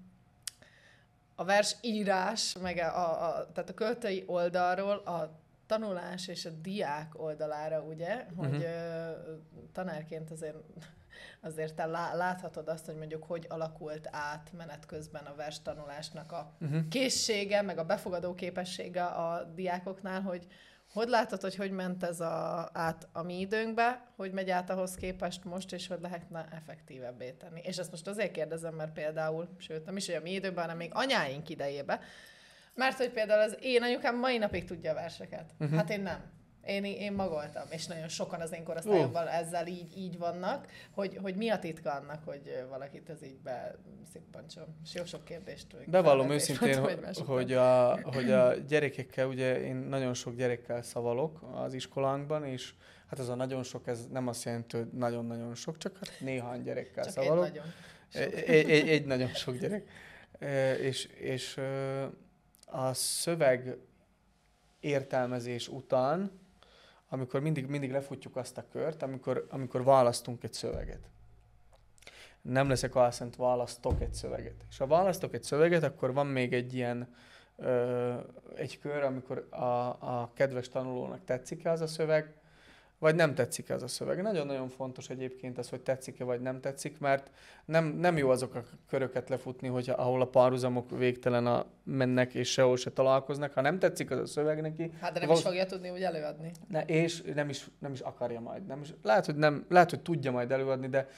a versírás, meg tehát a költői oldalról a tanulás és a diák oldalára, ugye, hogy tanárként azért te láthatod azt, hogy mondjuk hogy alakult át menet közben a verstanulásnak a készsége, meg a befogadó képessége a diákoknál, hogy látod, hogy ment ez át a mi időnkbe, hogy megy át ahhoz képest most, és hogy lehetne effektívebbé tenni. És ezt most azért kérdezem, mert például, sőt nem is, hogy a mi időben, hanem még anyáink idejébe, mert hogy például az én anyukám mai napig tudja a verseket. Hát én nem. Én magoltam, és nagyon sokan az én korosztályomban ezzel így vannak, hogy mi a titka annak, hogy valakit ez így beszippancson. És jó sok kérdést. Bevallom őszintén, hogy a gyerekekkel, ugye én nagyon sok gyerekkel szavalok az iskolánkban, és hát az a nagyon sok, ez nem azt jelenti, hogy nagyon-nagyon sok, csak hát néhány gyerekkel csak szavalok. Egy nagyon sok gyerek. És a szöveg értelmezés után, amikor mindig lefutjuk azt a kört, amikor választunk egy szöveget. Nem leszek álszent, választok egy szöveget. És ha választok egy szöveget, akkor van még egy ilyen egy kör, amikor a kedves tanulónak tetszik-e az a szöveg, vagy nem tetszik az a szöveg. Nagyon-nagyon fontos egyébként az, hogy tetszik-e vagy nem tetszik, mert nem jó azok a köröket lefutni, hogy ahol a párhuzamok végtelen mennek, és sehol se találkoznak. Ha nem tetszik az a szöveg neki... Hát de nem is fogja tudni úgy előadni. És nem is akarja majd. Lehet, hogy tudja majd előadni, de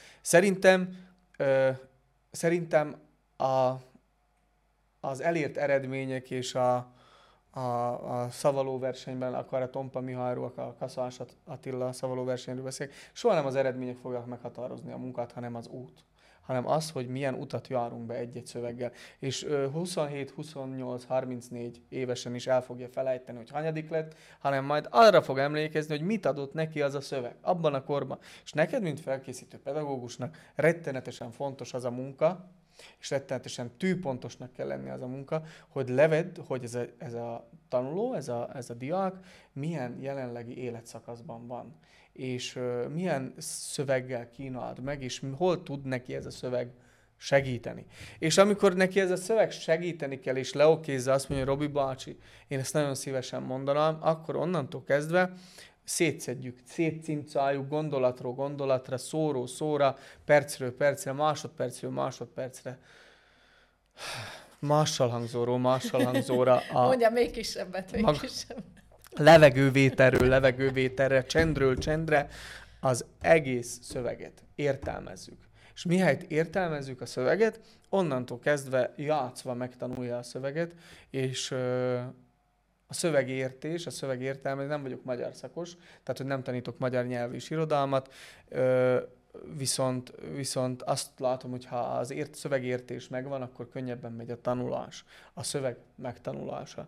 szerintem az elért eredmények és a szavaló versenyben, akár a Tompa Mihályról, a Kaszás Attila szavaló versenyről beszélek, soha nem az eredmények fogják meghatározni a munkát, hanem az út. Hanem az, hogy milyen utat járunk be egy-egy szöveggel. És 27, 28, 34 évesen is el fogja felejteni, hogy hanyadik lett, hanem majd arra fog emlékezni, hogy mit adott neki az a szöveg abban a korban. És neked, mint felkészítő pedagógusnak rettenetesen fontos az a munka, és rettenetesen tűpontosnak kell lenni az a munka, hogy levedd, hogy ez a tanuló, ez a diák milyen jelenlegi életszakaszban van, és milyen szöveggel kínáld meg, és hol tud neki ez a szöveg segíteni. És amikor neki ez a szöveg segíteni kell, és leokézze azt mondja, Robi bácsi, én ezt nagyon szívesen mondanám, akkor onnantól kezdve szétszedjük, szétcincáljuk gondolatról gondolatra, szóról szóra, percről percre, másodpercről másodpercre. Mással hangzóra. Mondja még kisebbet, még kisebbet. Levegővételről levegővételre, csendről csendre az egész szöveget értelmezzük. És mihelyt értelmezzük a szöveget, onnantól kezdve játszva megtanulja a szöveget, és a szövegértés, a szövegértelmezés, nem vagyok magyar szakos, tehát hogy nem tanítok magyar nyelvű és irodalmat, viszont azt látom, hogy ha az szövegértés megvan, akkor könnyebben megy a tanulás, a szöveg megtanulása.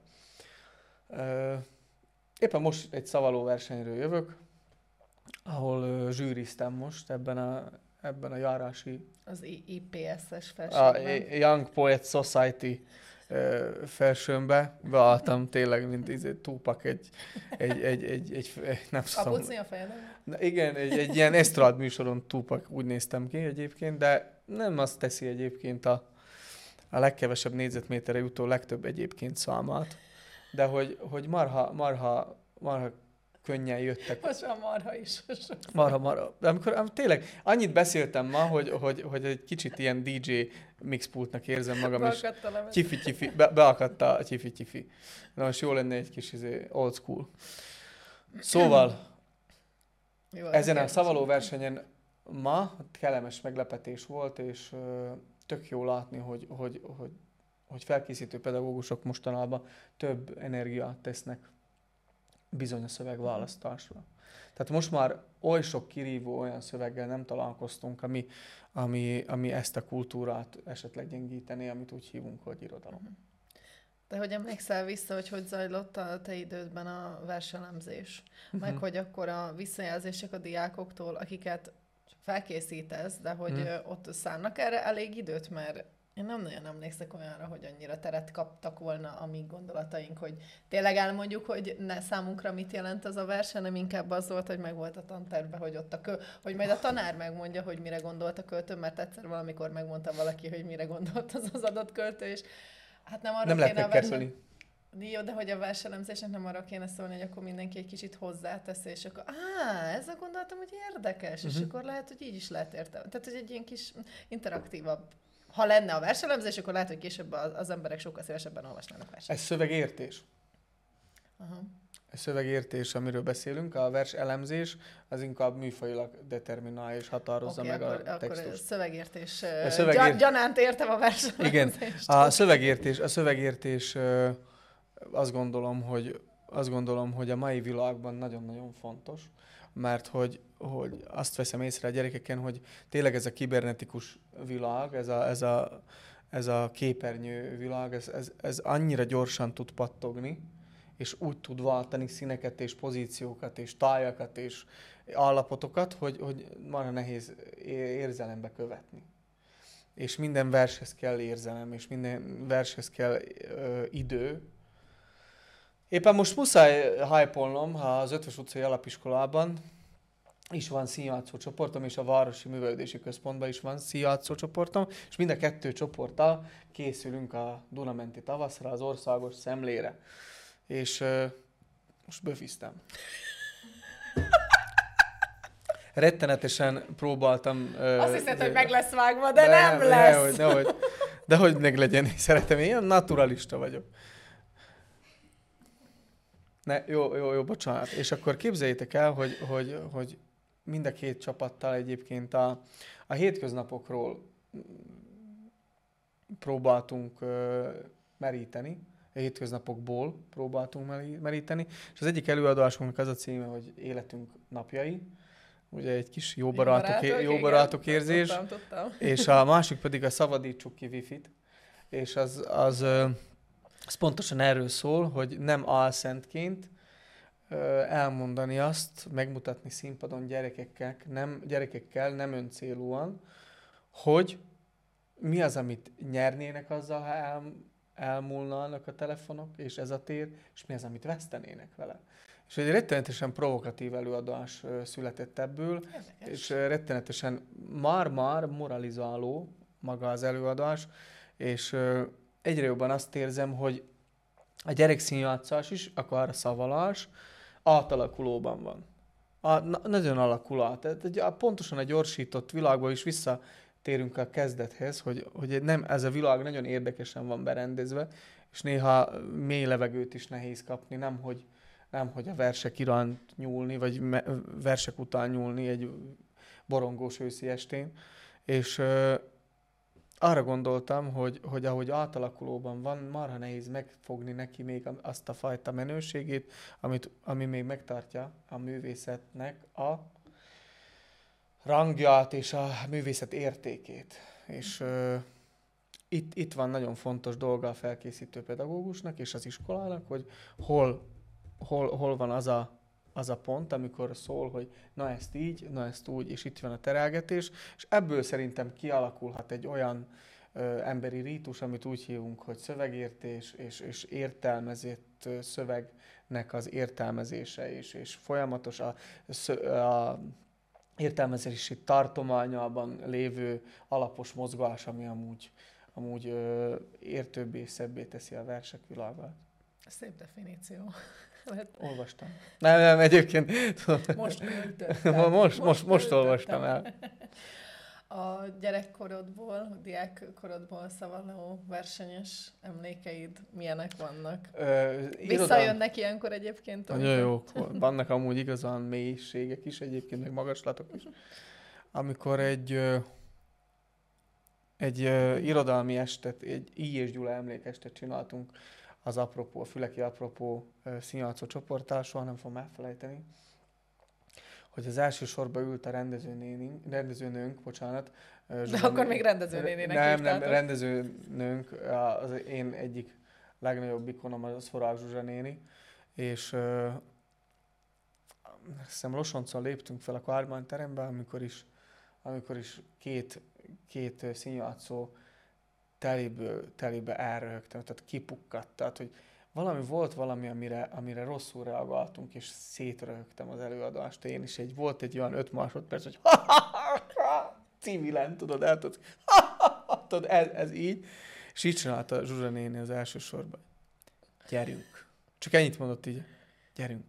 Éppen most egy szavaló versenyről jövök, ahol zsűriztem most ebben a járási... Az IPSS felsőben. A Young Poets Society felsőmbe beálltam tényleg, mint Tupac egy nem tudom. Kapucni a fejedben? Igen, egy ilyen esztrád műsoron Tupac, úgy néztem ki egyébként, de nem azt teszi egyébként a legkevesebb négyzetméterre jutó legtöbb egyébként számát, de hogy marha könnyen jöttek. Most a marha is. Marha. De amikor tényleg annyit beszéltem ma, hogy egy kicsit ilyen DJ mixpultnak érzem magam, és csifi, beakadt a csifi. Na most jó lenne egy kis old school. Szóval, ezen a szavaló versenyen ma kellemes meglepetés volt, és tök jó látni, hogy felkészítő pedagógusok mostanában több energiát tesznek bizony a szövegválasztásra. Tehát most már oly sok kirívó olyan szöveggel nem találkoztunk, ami ezt a kultúrát esetleg gyengíteni, amit úgy hívunk, hogy irodalom. De hogy emlékszel vissza, hogy zajlott a te idődben a verselemzés? Meg hogy akkor a visszajelzések a diákoktól, akiket felkészítesz, de hogy ott szánnak erre elég időt, mert én nem nagyon emlékszek olyanra, hogy annyira teret kaptak volna a mi gondolataink, hogy tényleg elmondjuk, hogy ne számunkra mit jelent az a verseny, hanem inkább az volt, hogy meg volt a tantervben, hogy ott hogy majd a tanár megmondja, hogy mire gondolt a költő, mert egyszer valamikor megmondta valaki, hogy mire gondolt az adott költő, és hát nem arra Nem lehet megkerülni. Jó, de hogy a verselemzésnek nem arra kéne szólni, hogy akkor mindenki egy kicsit hozzátesz, és akkor ezzel gondoltam, hogy érdekes, és akkor lehet, hogy így is lehet értelme. Tehát, hogy egy ilyen kis interaktívabb. Ha lenne a verselemzés, akkor lehet, hogy később az emberek sokkal szívesebben olvasnának versenyt. Ez szövegértés. Aha. Ez szövegértés, amiről beszélünk, a verselemzés, az inkább műfajilag determinálja és határozza meg a textust. Akkor szövegértés. Gyanánt értem a verselemzést. Igen, a szövegértés azt gondolom, hogy a mai világban nagyon-nagyon fontos, mert hogy azt veszem észre a gyerekeken, hogy tényleg ez a kibernetikus világ, ez a képernyő világ, ez annyira gyorsan tud pattogni, és úgy tud váltani színeket és pozíciókat és tájakat és állapotokat, hogy marha nehéz érzelembe követni. És minden vershez kell érzelem, és minden vershez kell idő. Éppen most muszáj hype-olnom, ha az Ötvös utcai alapiskolában is van színjátszó csoportom, és a Városi Művelődési Központban is van színjátszó csoportom, és mind a 2 csoporttal készülünk a Dunamenti tavaszra, az országos szemlére. És most böfiztem. Rettenetesen próbáltam... Azt hiszed, hogy meg lesz vágva, de nem lesz. Dehogy meg legyen, szeretem, én ilyen naturalista vagyok. Jó, bocsánat. És akkor képzeljétek el, hogy mind a 2 csapattal egyébként a hétköznapokról próbáltunk meríteni, a hétköznapokból próbáltunk meríteni, és az egyik előadásunknak az a címe, hogy Életünk napjai, ugye egy kis jó barátok érzés, tudtam. És a másik pedig a Szabadítsuk ki Wi-Fi-t, és az pontosan erről szól, hogy nem álszentként elmondani azt, megmutatni színpadon gyerekekkel, nem öncélúan, hogy mi az, amit nyernének azzal, ha elmúlnának a telefonok, és ez a tér, és mi az, amit vesztenének vele. És egy rettenetesen provokatív előadás született ebből, Érdekes. és rettenetesen már moralizáló maga az előadás, és egyre jobban azt érzem, hogy a gyerekszínjátszás is, akár a szavalás, átalakulóban van. Nagyon alakul át. Tehát pontosan a gyorsított világban is visszatérünk a kezdethez, hogy nem, ez a világ nagyon érdekesen van berendezve, és néha mély levegőt is nehéz kapni, nem hogy a versek iránt nyúlni, vagy versek után nyúlni egy borongós őszi estén. És arra gondoltam, hogy ahogy átalakulóban van, marha nehéz megfogni neki még azt a fajta menőségét, ami még megtartja a művészetnek a rangját és a művészet értékét. És itt van nagyon fontos dolga a felkészítő pedagógusnak és az iskolának, hogy hol van az a pont, amikor szól, hogy na ezt így, na ezt úgy, és itt van a terelgetés, és ebből szerintem kialakulhat egy olyan emberi rítus, amit úgy hívunk, hogy szövegértés, és értelmezett szövegnek az értelmezése, és folyamatos a értelmezési tartományában lévő alapos mozgás, ami amúgy értőbbé, szebbé teszi a versek világát. Szép definíció. Olvastam. Nem, egyébként. Most olvastam el. A gyerekkorodból, a diákkorodból szavaló versenyes emlékeid milyenek vannak? Visszajönnek ilyenkor egyébként? Nagyon jók. Vannak amúgy igazán mélységek is, egyébként meg magaslatok is. Amikor egy irodalmi estet, egy I. és Gyula emlékestet csináltunk, az apropó, a Füleki apropó színjátszó csoporttal, soha nem fogom elfelejteni, hogy az első sorba ült a rendezőnőnk, De akkor még rendezőnénének Nem, rendezőnőnk, az én egyik legnagyobb ikonom az Horák Zsuzsa néni, és azt hiszem Losoncon léptünk fel a kormányterembe, amikor is két színjátszó telébe elröhögtem, tehát kipukkadt, tehát hogy volt valami, amire rosszul reagáltunk, és szétröhögtem az előadást én is. Volt egy olyan 5 másodperc, hogy civilen, tudod, tudod, ez így. És így csinálta Zsuzsa néni az első sorban. Gyerünk. Csak ennyit mondott így. Gyerünk.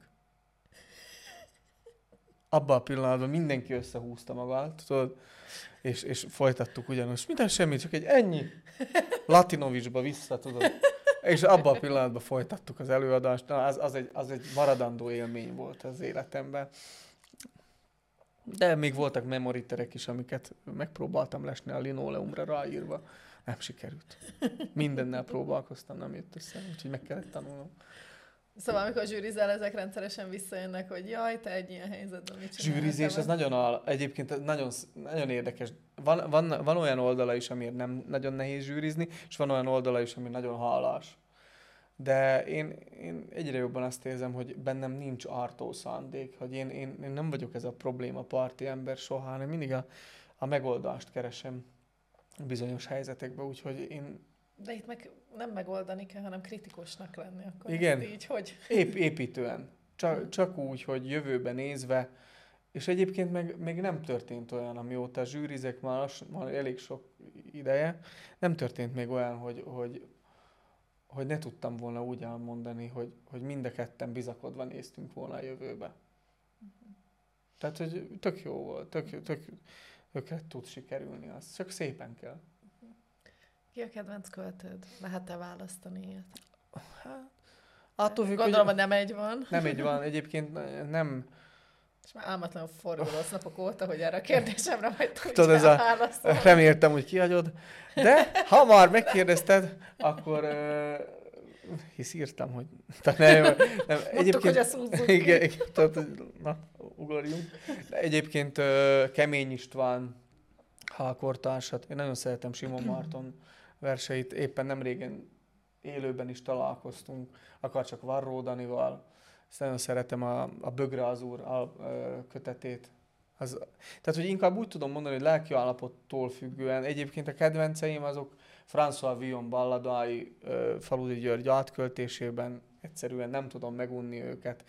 Abban a pillanatban mindenki összehúzta magát, tudod, és folytattuk ugyanúgy. Minden semmi, csak egy ennyi Latinovicsba vissza, tudod. És abban a pillanatban folytattuk az előadást. Na, az egy maradandó élmény volt az életemben. De még voltak memoriterek is, amiket megpróbáltam lesni a linoleumra ráírva. Nem sikerült. Mindennel próbálkoztam, nem jött össze, úgyhogy meg kellett tanulnom. Szóval amikor zsűrizel, ezek rendszeresen visszajönnek, hogy jaj, te egy ilyen helyzetben mit csinálsz? Zsűrizés, ez egyébként nagyon érdekes. Van olyan oldala is, amiért nem nagyon nehéz zsűrizni, és van olyan oldala is, ami nagyon hálás. De én egyre jobban azt érzem, hogy bennem nincs ártó szándék, hogy én nem vagyok ez a problémapárti ember soha, hanem mindig a megoldást keresem bizonyos helyzetekben, úgyhogy én... De itt meg nem megoldani kell, hanem kritikusnak lenni. Akkor igen, így, hogy... építően. Csak úgy, hogy jövőbe nézve, és egyébként még nem történt olyan, amióta zsűrizek már elég sok ideje, nem történt még olyan, hogy ne tudtam volna úgy elmondani, hogy mind a ketten bizakodva néztünk volna a jövőbe. Tehát, hogy tök jó volt, tökre tud sikerülni az. Csak szépen kell. Ki a kedvenc költőd? Lehet-e választani ilyet? Hát, attól függ, gondolom, hogy nem egy van. Nem egy van. Egyébként nem... És már álmatlanul forgolódsz napok óta, hogy erre a kérdésemre majd tudod, válaszolni. Reméltem, hogy kihagyod. De ha már megkérdezted, akkor... hisz írtam, hogy... Nem, egyébként, hogy ezt húzzuk igen, na, ugorjunk. De egyébként Kemény István, Hákortársat. Én nagyon szeretem Simon Márton verseit. Éppen nem régen élőben is találkoztunk, akár csak Varró Danival. Ezt nagyon szeretem a Bögre az úr kötetét. Tehát, hogy inkább úgy tudom mondani, hogy lelki állapottól függően. Egyébként a kedvenceim azok François Villon balladái Faludi György átköltésében, egyszerűen nem tudom megunni őket.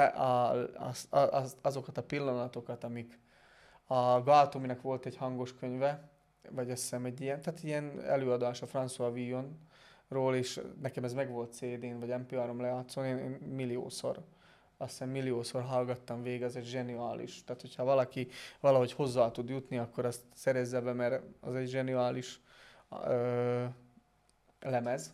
Azokat a pillanatokat, amik a Galtominek volt egy hangos könyve, vagy azt hiszem egy ilyen, tehát ilyen előadás a François Villonról, és nekem ez meg volt CD-n, vagy MP3-on lejátszón, én milliószor hallgattam végig, ez egy zseniális. Tehát, hogyha valaki valahogy hozzá tud jutni, akkor azt szerezze be, mert az egy zseniális lemez.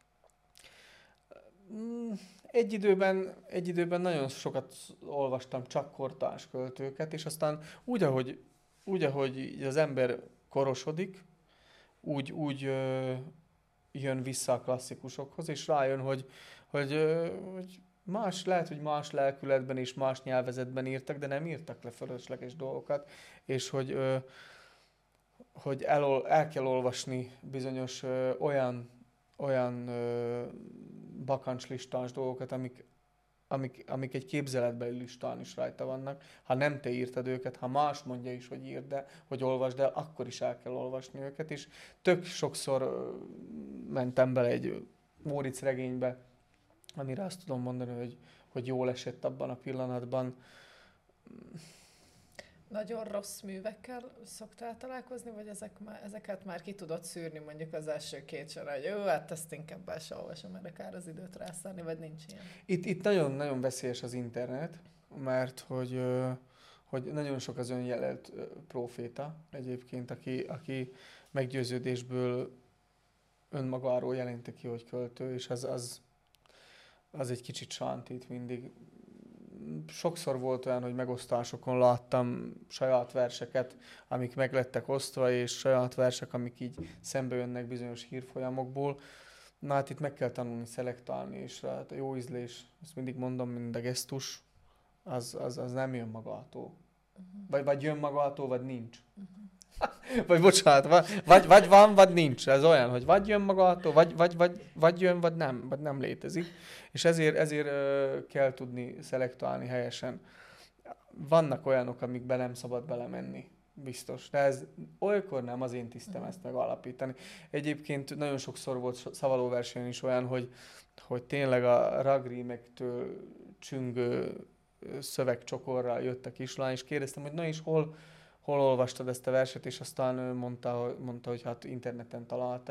Egy időben nagyon sokat olvastam csak kortárs költőket, és aztán úgy, ahogy az ember korosodik, úgy jön vissza a klasszikusokhoz, és rájön, hogy lehet, hogy más lelkületben és más nyelvezetben írtak, de nem írtak le fölösleges dolgokat, és hogy el kell olvasni bizonyos olyan bakancslistás dolgokat, amik egy képzeletbeli listán is rajta vannak. Ha nem te írtad őket, ha más mondja is, hogy írd el, hogy olvasd el, akkor is el kell olvasni őket, és tök sokszor mentem bele egy Móricz regénybe, amire azt tudom mondani, hogy jól esett abban a pillanatban. Nagyon rossz művekkel szoktál találkozni, vagy ezeket már ki tudod szűrni mondjuk az első két sorra, hogy hát ezt inkább el sem olvasom, mert akár az időt rászállni, vagy nincs ilyen? Itt nagyon-nagyon veszélyes az internet, mert hogy nagyon sok az önjelölt próféta egyébként, aki meggyőződésből önmagáról jelenti ki, hogy költő, és az egy kicsit sántít mindig. Sokszor volt olyan, hogy megosztásokon láttam saját verseket, amik meglettek osztva, és saját versek, amik így szembe jönnek bizonyos hírfolyamokból. Na hát itt meg kell tanulni szelektálni, és hát a jó ízlés, ezt mindig mondom, mint a gesztus, az nem jön magától. Vagy jön magától, vagy nincs. Vagy bocsánat, vagy van, vagy nincs. Ez olyan, hogy vagy jön magától, vagy jön, vagy nem létezik. És ezért kell tudni szelektálni helyesen. Vannak olyanok, amikbe nem szabad belemenni. Biztos. De ez olykor nem az én tisztem ezt megalapítani. Egyébként nagyon sokszor volt szavalóversenyen is olyan, hogy tényleg a ragrímektől csüngő szövegcsokorral jött a kislány, és kérdeztem, hogy na is hol olvastad ezt a verset, és aztán ő mondta, hogy hát interneten találta,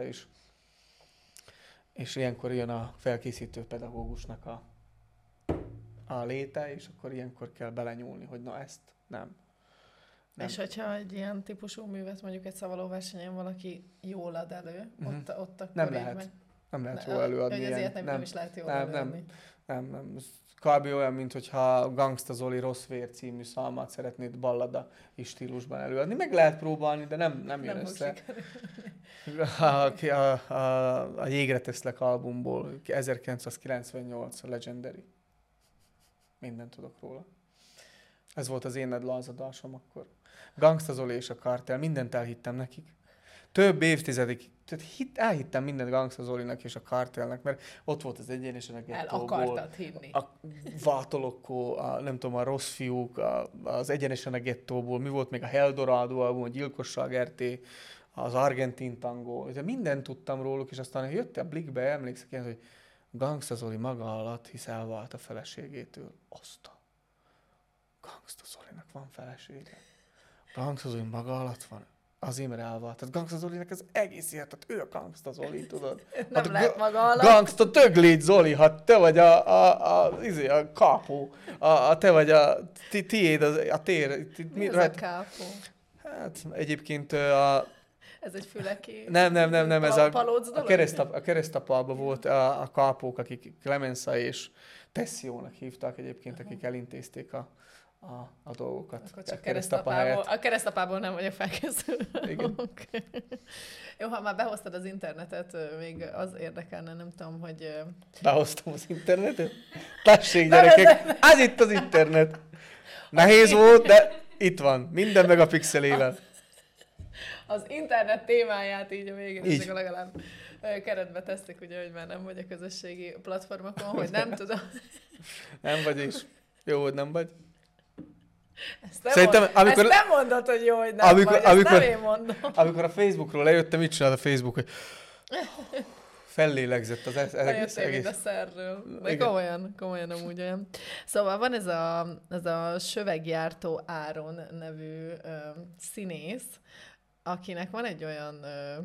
és ilyenkor jön a felkészítő pedagógusnak a léte, és akkor ilyenkor kell belenyúlni, hogy na ezt nem. És hogyha egy ilyen típusú művet mondjuk egy szavalóversenyen valaki jól ad elő, ott akkor nem lehet. Nem lehet jól előadni. Hogy ezért nem is lehet jól előadni. Nem. Ez kb. Olyan, mint hogyha Gangsta Zoli Rossz Vér című szalmát szeretnéd ballada is stílusban előadni. Meg lehet próbálni, de nem jön össze. A Jégre teszlek albumból 1998 a Legendary. Mindent tudok róla. Ez volt az én nagy lázadásom akkor. Gangsta Zoli és a Kartel, mindent elhittem nekik. Több évtizedig elhittem mindent Gangsta Zolinak és a Kartelnek, mert ott volt az Egyenesen a Gettóból. El akartad hinni. A Vátolokkó, nem tudom, a Rossz Fiúk, az Egyenesen a Gettóból, mi volt még a Eldorado album, a Gyilkosság RT, az Argentin Tango. De mindent tudtam róluk, és aztán jött a Blikbe, emlékszek ilyen, hogy Gangsta Zoli maga alatt, hisz elvált a feleségétől. Gangsta Zolinak van felesége. Gangsta Zoli maga alatt van. Azért, mert elvált. Tehát Gangsta Zolinak ez egész élet, tehát ő a Gangsta Zoli, tudod? Nem hát lehet maga alatt. Gangsta Tögléd Zoli, hát te vagy a kápó. Te vagy tiéd a tér. Mi az a kápó? Hát egyébként Ez egy füleki... Nem, ez a keresztapában volt a kápók, akik Clemenza és Tessiónak hívták egyébként, akik elintézték a dolgokat. Akkor csak a keresztapából nem vagyok felkészülve. Igen. Okay. Jó, ha már behoztad az internetet, még az érdekelne, nem tudom, hogy... Behoztam az internetet? Tessék, gyerekek, ez itt az internet. Nehéz volt, de itt van. Minden megapixelével. Az internet témáját így a végén, legalább keretbe tesztek, ugye, hogy már nem vagy a közösségi platformokon, hogy nem tudom. Nem vagy is. Jó, hogy nem vagy. Ezt nem mondod, hogy jó, hogy nem vagy, ezt nem én mondom. Amikor a Facebookról lejöttem, mit csinált a Facebook, hogy fellélegzett az egész. Mint a szerről. De komolyan amúgy olyan. Szóval van ez a Söveggyártó Áron nevű színész, akinek van egy olyan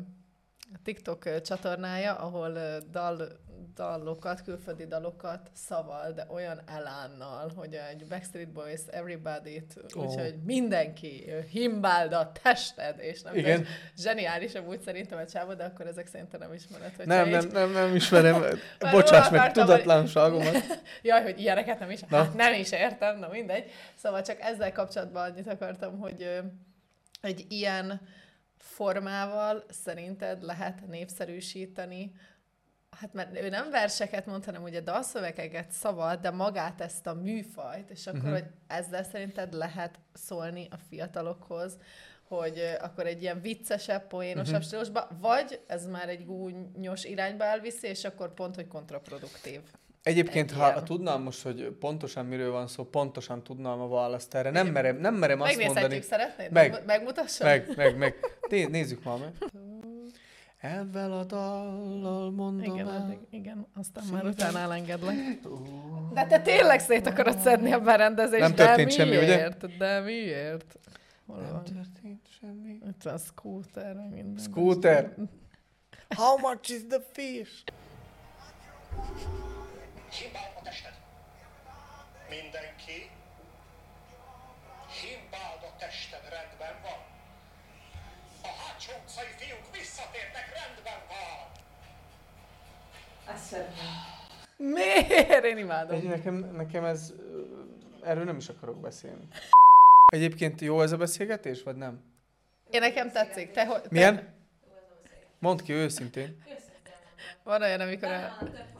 TikTok csatornája, ahol dalokat, külföldi dalokat szaval, de olyan elánnal, hogy egy Backstreet Boys, Everybody-t, úgyhogy mindenki himbáld a tested, és nem tudom, zseniális amúgy szerintem a csávó, de akkor ezek szerintem nem ismered. Nem ismerem. Bocsáss meg tudatlanságomat. Jaj, hogy ilyeneket nem is. Hát nem is értem, na mindegy. Szóval csak ezzel kapcsolatban annyit akartam, hogy egy ilyen formával szerinted lehet népszerűsíteni, hát mert ő nem verseket mond, hanem ugye dalszövegeket szaval, de magát ezt a műfajt, és akkor, hogy ezzel szerinted lehet szólni a fiatalokhoz, hogy akkor egy ilyen viccesebb, poénosabb stílusba, vagy ez már egy gúnyos irányba elviszi, és akkor pont, hogy kontraproduktív. Egyébként, ha tudnám most, hogy pontosan miről van szó, pontosan tudnám a választ erre. Nem merem azt mondani. Szeretnéd? Megmutassam? Meg. Nézzük már meg. Ezzel a dallal mondom igen, aztán már utána elengedlek. De te tényleg szét akarod szedni a berendezést, nem történt semmi, ugye? De miért? Nem történt semmi. Itt van Scooter, minden. Scooter? How much is the fish? Himbáld a tested! Mindenki! Himbáld a tested, rendben van! A hátsó utcai fiúk visszatérnek, rendben van! Ez sem. Miért? Én imádom. Nekem ez... Erről nem is akarok beszélni. Egyébként jó ez a beszélgetés, vagy nem? Én nekem tetszik. Milyen? Mondd ki őszintén. Van olyan, amikor...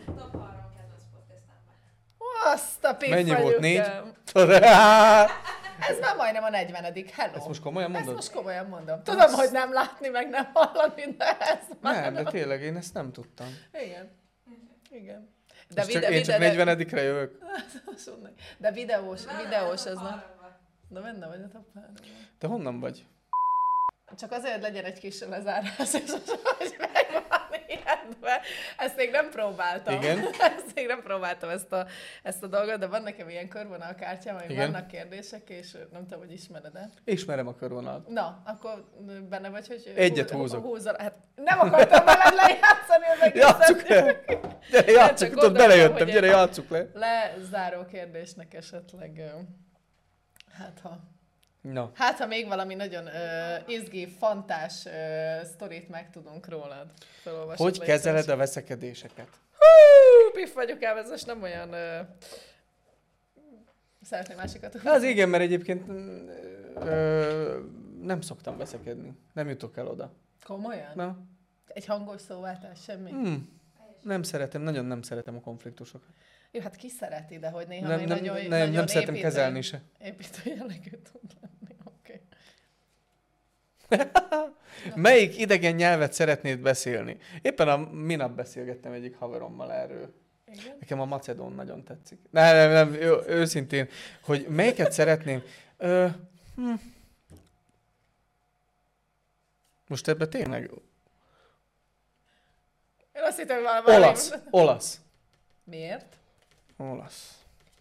Azt a mennyi volt? 4? Ez már majdnem a 40. Hello. Ezt most komolyan mondod? Ezt most komolyan mondom. Tudom, hogy nem látni, meg nem hallani, de ez már... Nem, de tényleg én ezt nem tudtam. Igen. De én csak 40-re jövök. De videós az nem. De benne vagy a tapára. Te honnan vagy? Csak azért, hogy legyen egy kis lezárás, és hogy meg van ilyetve. Ezt még nem próbáltam. Igen. Ezt még nem próbáltam ezt a dolgot, de van nekem ilyen körvonalkártyám, hogy vannak kérdések, és nem tudom, hogy ismered-e. Ismerem a körvonalat. Na, akkor benne vagy, hogy... Egyet húzok. Húzzal. Hát nem akartam veled lejátszani az egészet. Játsszuk le! Gyere, játsszuk, tudod, belejöttem, gyere, játsszuk le! Lezáró kérdésnek esetleg, Na. Hát, ha még valami nagyon izgi, fantás sztorit megtudunk rólad. Hogy kezeled a veszekedéseket? Piff vagyok ám, ez most nem olyan... Szeretném másikat. Az igen, mert egyébként nem szoktam veszekedni. Nem jutok el oda. Komolyan? Na. Egy hangos szóváltás, semmi? Nem szeretem, nagyon nem szeretem a konfliktusokat. Jó, hát ki szereti, de hogy néha még nagyon nem szeretem kezelni se. Építő jellegű tud lenni, oké. Melyik idegen nyelvet szeretnéd beszélni? Éppen a minap beszélgettem egyik haverommal erről. Igen? Nekem a macedón nagyon tetszik. Nem, őszintén, hogy melyiket szeretném? Most ebben tényleg? Én azt hittem, hogy valami... Olasz. Miért? Olasz.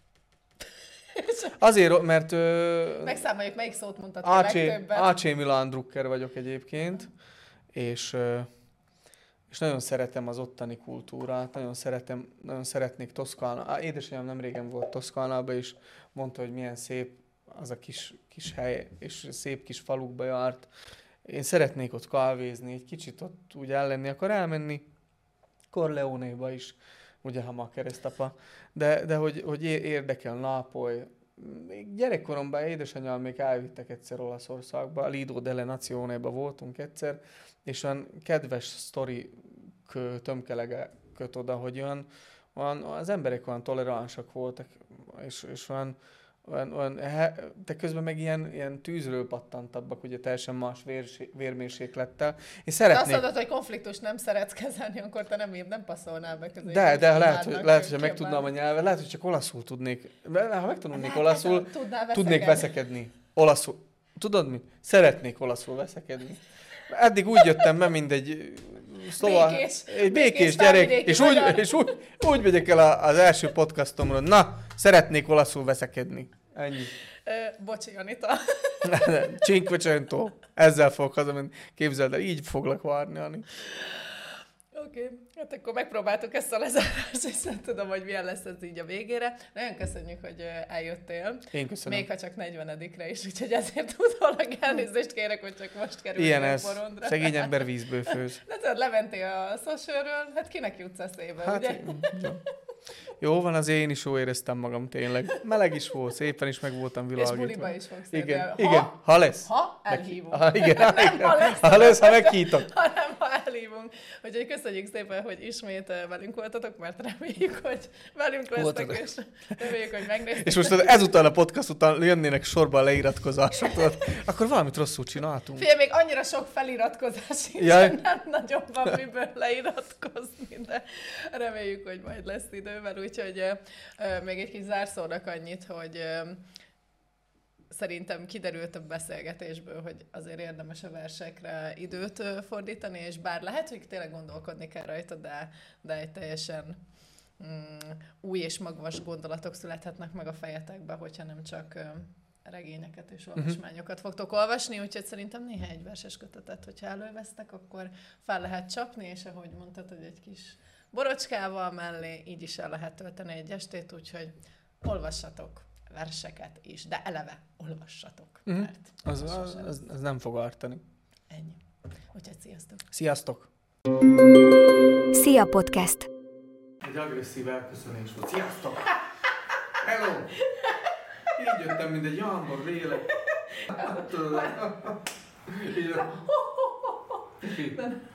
Azért, mert... Megszámoljuk, melyik szót mondtad a legtöbbet. AC Milan Drucker vagyok egyébként, és nagyon szeretem az ottani kultúrát, nagyon szeretnék Toszkálna. Édesanyám nem régen volt Toszkálnában, és mondta, hogy milyen szép az a kis hely, és szép kis falukba járt. Én szeretnék ott kávézni, egy kicsit ott úgy ellenni, akkor elmenni Corleone-ba is, ugye, ha ma a keresztapa, de hogy érdekel Nápoly. Gyerekkoromban édesanyám még elvittek egyszer Olaszországba, a Lido delle Nazione-ba voltunk egyszer, és olyan kedves sztori tömkeleget oda, hogy olyan, az emberek olyan toleránsak voltak, és olyan de közben meg ilyen tűzről pattantabbak, ugye teljesen más vérmérséklettel. Én szeretnék... De azt mondod, hogy konfliktus nem szeretsz kezelni, akkor te nem passzolnál be közé. De lehet, hogy megtudnám a nyelvet, lehet, hogy csak olaszul tudnék. Ha megtanulnék olaszul, tudnék veszekedni. Olaszul. Tudod mi? Szeretnék olaszul veszekedni. Eddig úgy jöttem be, mint egy békés gyerek, és úgy megyek el az első podcastomról. Na, szeretnék olaszul veszekedni. Ennyi. Bocsi, Anita. Cinquecento. Ezzel fogok hazamenni. Képzeld el, így foglak várni, Ani. Oké, hát akkor megpróbáltuk ezt a lezárást, és nem tudom, hogy milyen lesz ez így a végére. Nagyon köszönjük, hogy eljöttél. Én köszönöm. Még ha csak 40-re is, úgyhogy ezért utólag elnézést kérek, hogy csak most kerültél ilyen a ez. porondra. Szegény ember vízből főz. De tudod, lementél a Socialről, hát kinek jutsz eszébe, Hát, ugye? jó van, azért én is jól éreztem magam tényleg. Meleg is volt, szépen is meg voltam világítva. És buliba is fogsz igen, ha lesz. Ha elhívunk. Ha lesz, ha meghítok. Hanem ha elhívunk. Úgyhogy köszönjük szépen, hogy ismét velünk voltatok, mert reméljük, hogy velünk lesztek, és reméljük, hogy megnéztek. És most ezután a podcast után jönnének sorba a leiratkozások, akkor valamit rosszul csináltunk. Figyelj, még annyira sok feliratkozás is, nem nagyon van miből leiratkozni, de reméljük, hogy majd lesz idővel, úgyhogy még egy kis zárszónak annyit, hogy szerintem kiderült a beszélgetésből, hogy azért érdemes a versekre időt fordítani, és bár lehet, hogy tényleg gondolkodni kell rajta, de egy teljesen új és magvas gondolatok születhetnek meg a fejetekbe, hogyha nem csak regényeket és olvasmányokat fogtok olvasni, úgyhogy szerintem néha egy verses kötetet, hogyha elővesztek, akkor fel lehet csapni, és ahogy mondtad, hogy egy kis borocskával mellé, így is el lehet tölteni egy estét, úgyhogy olvassatok verseket is, de eleve olvassatok, mert az nem fog ártani. Ennyi. Úgyhogy sziasztok! Sziasztok! Szia Podcast! Egy agresszív elköszönés volt. Sziasztok! Hello! Így jöttem, mint egy jámbor lélek.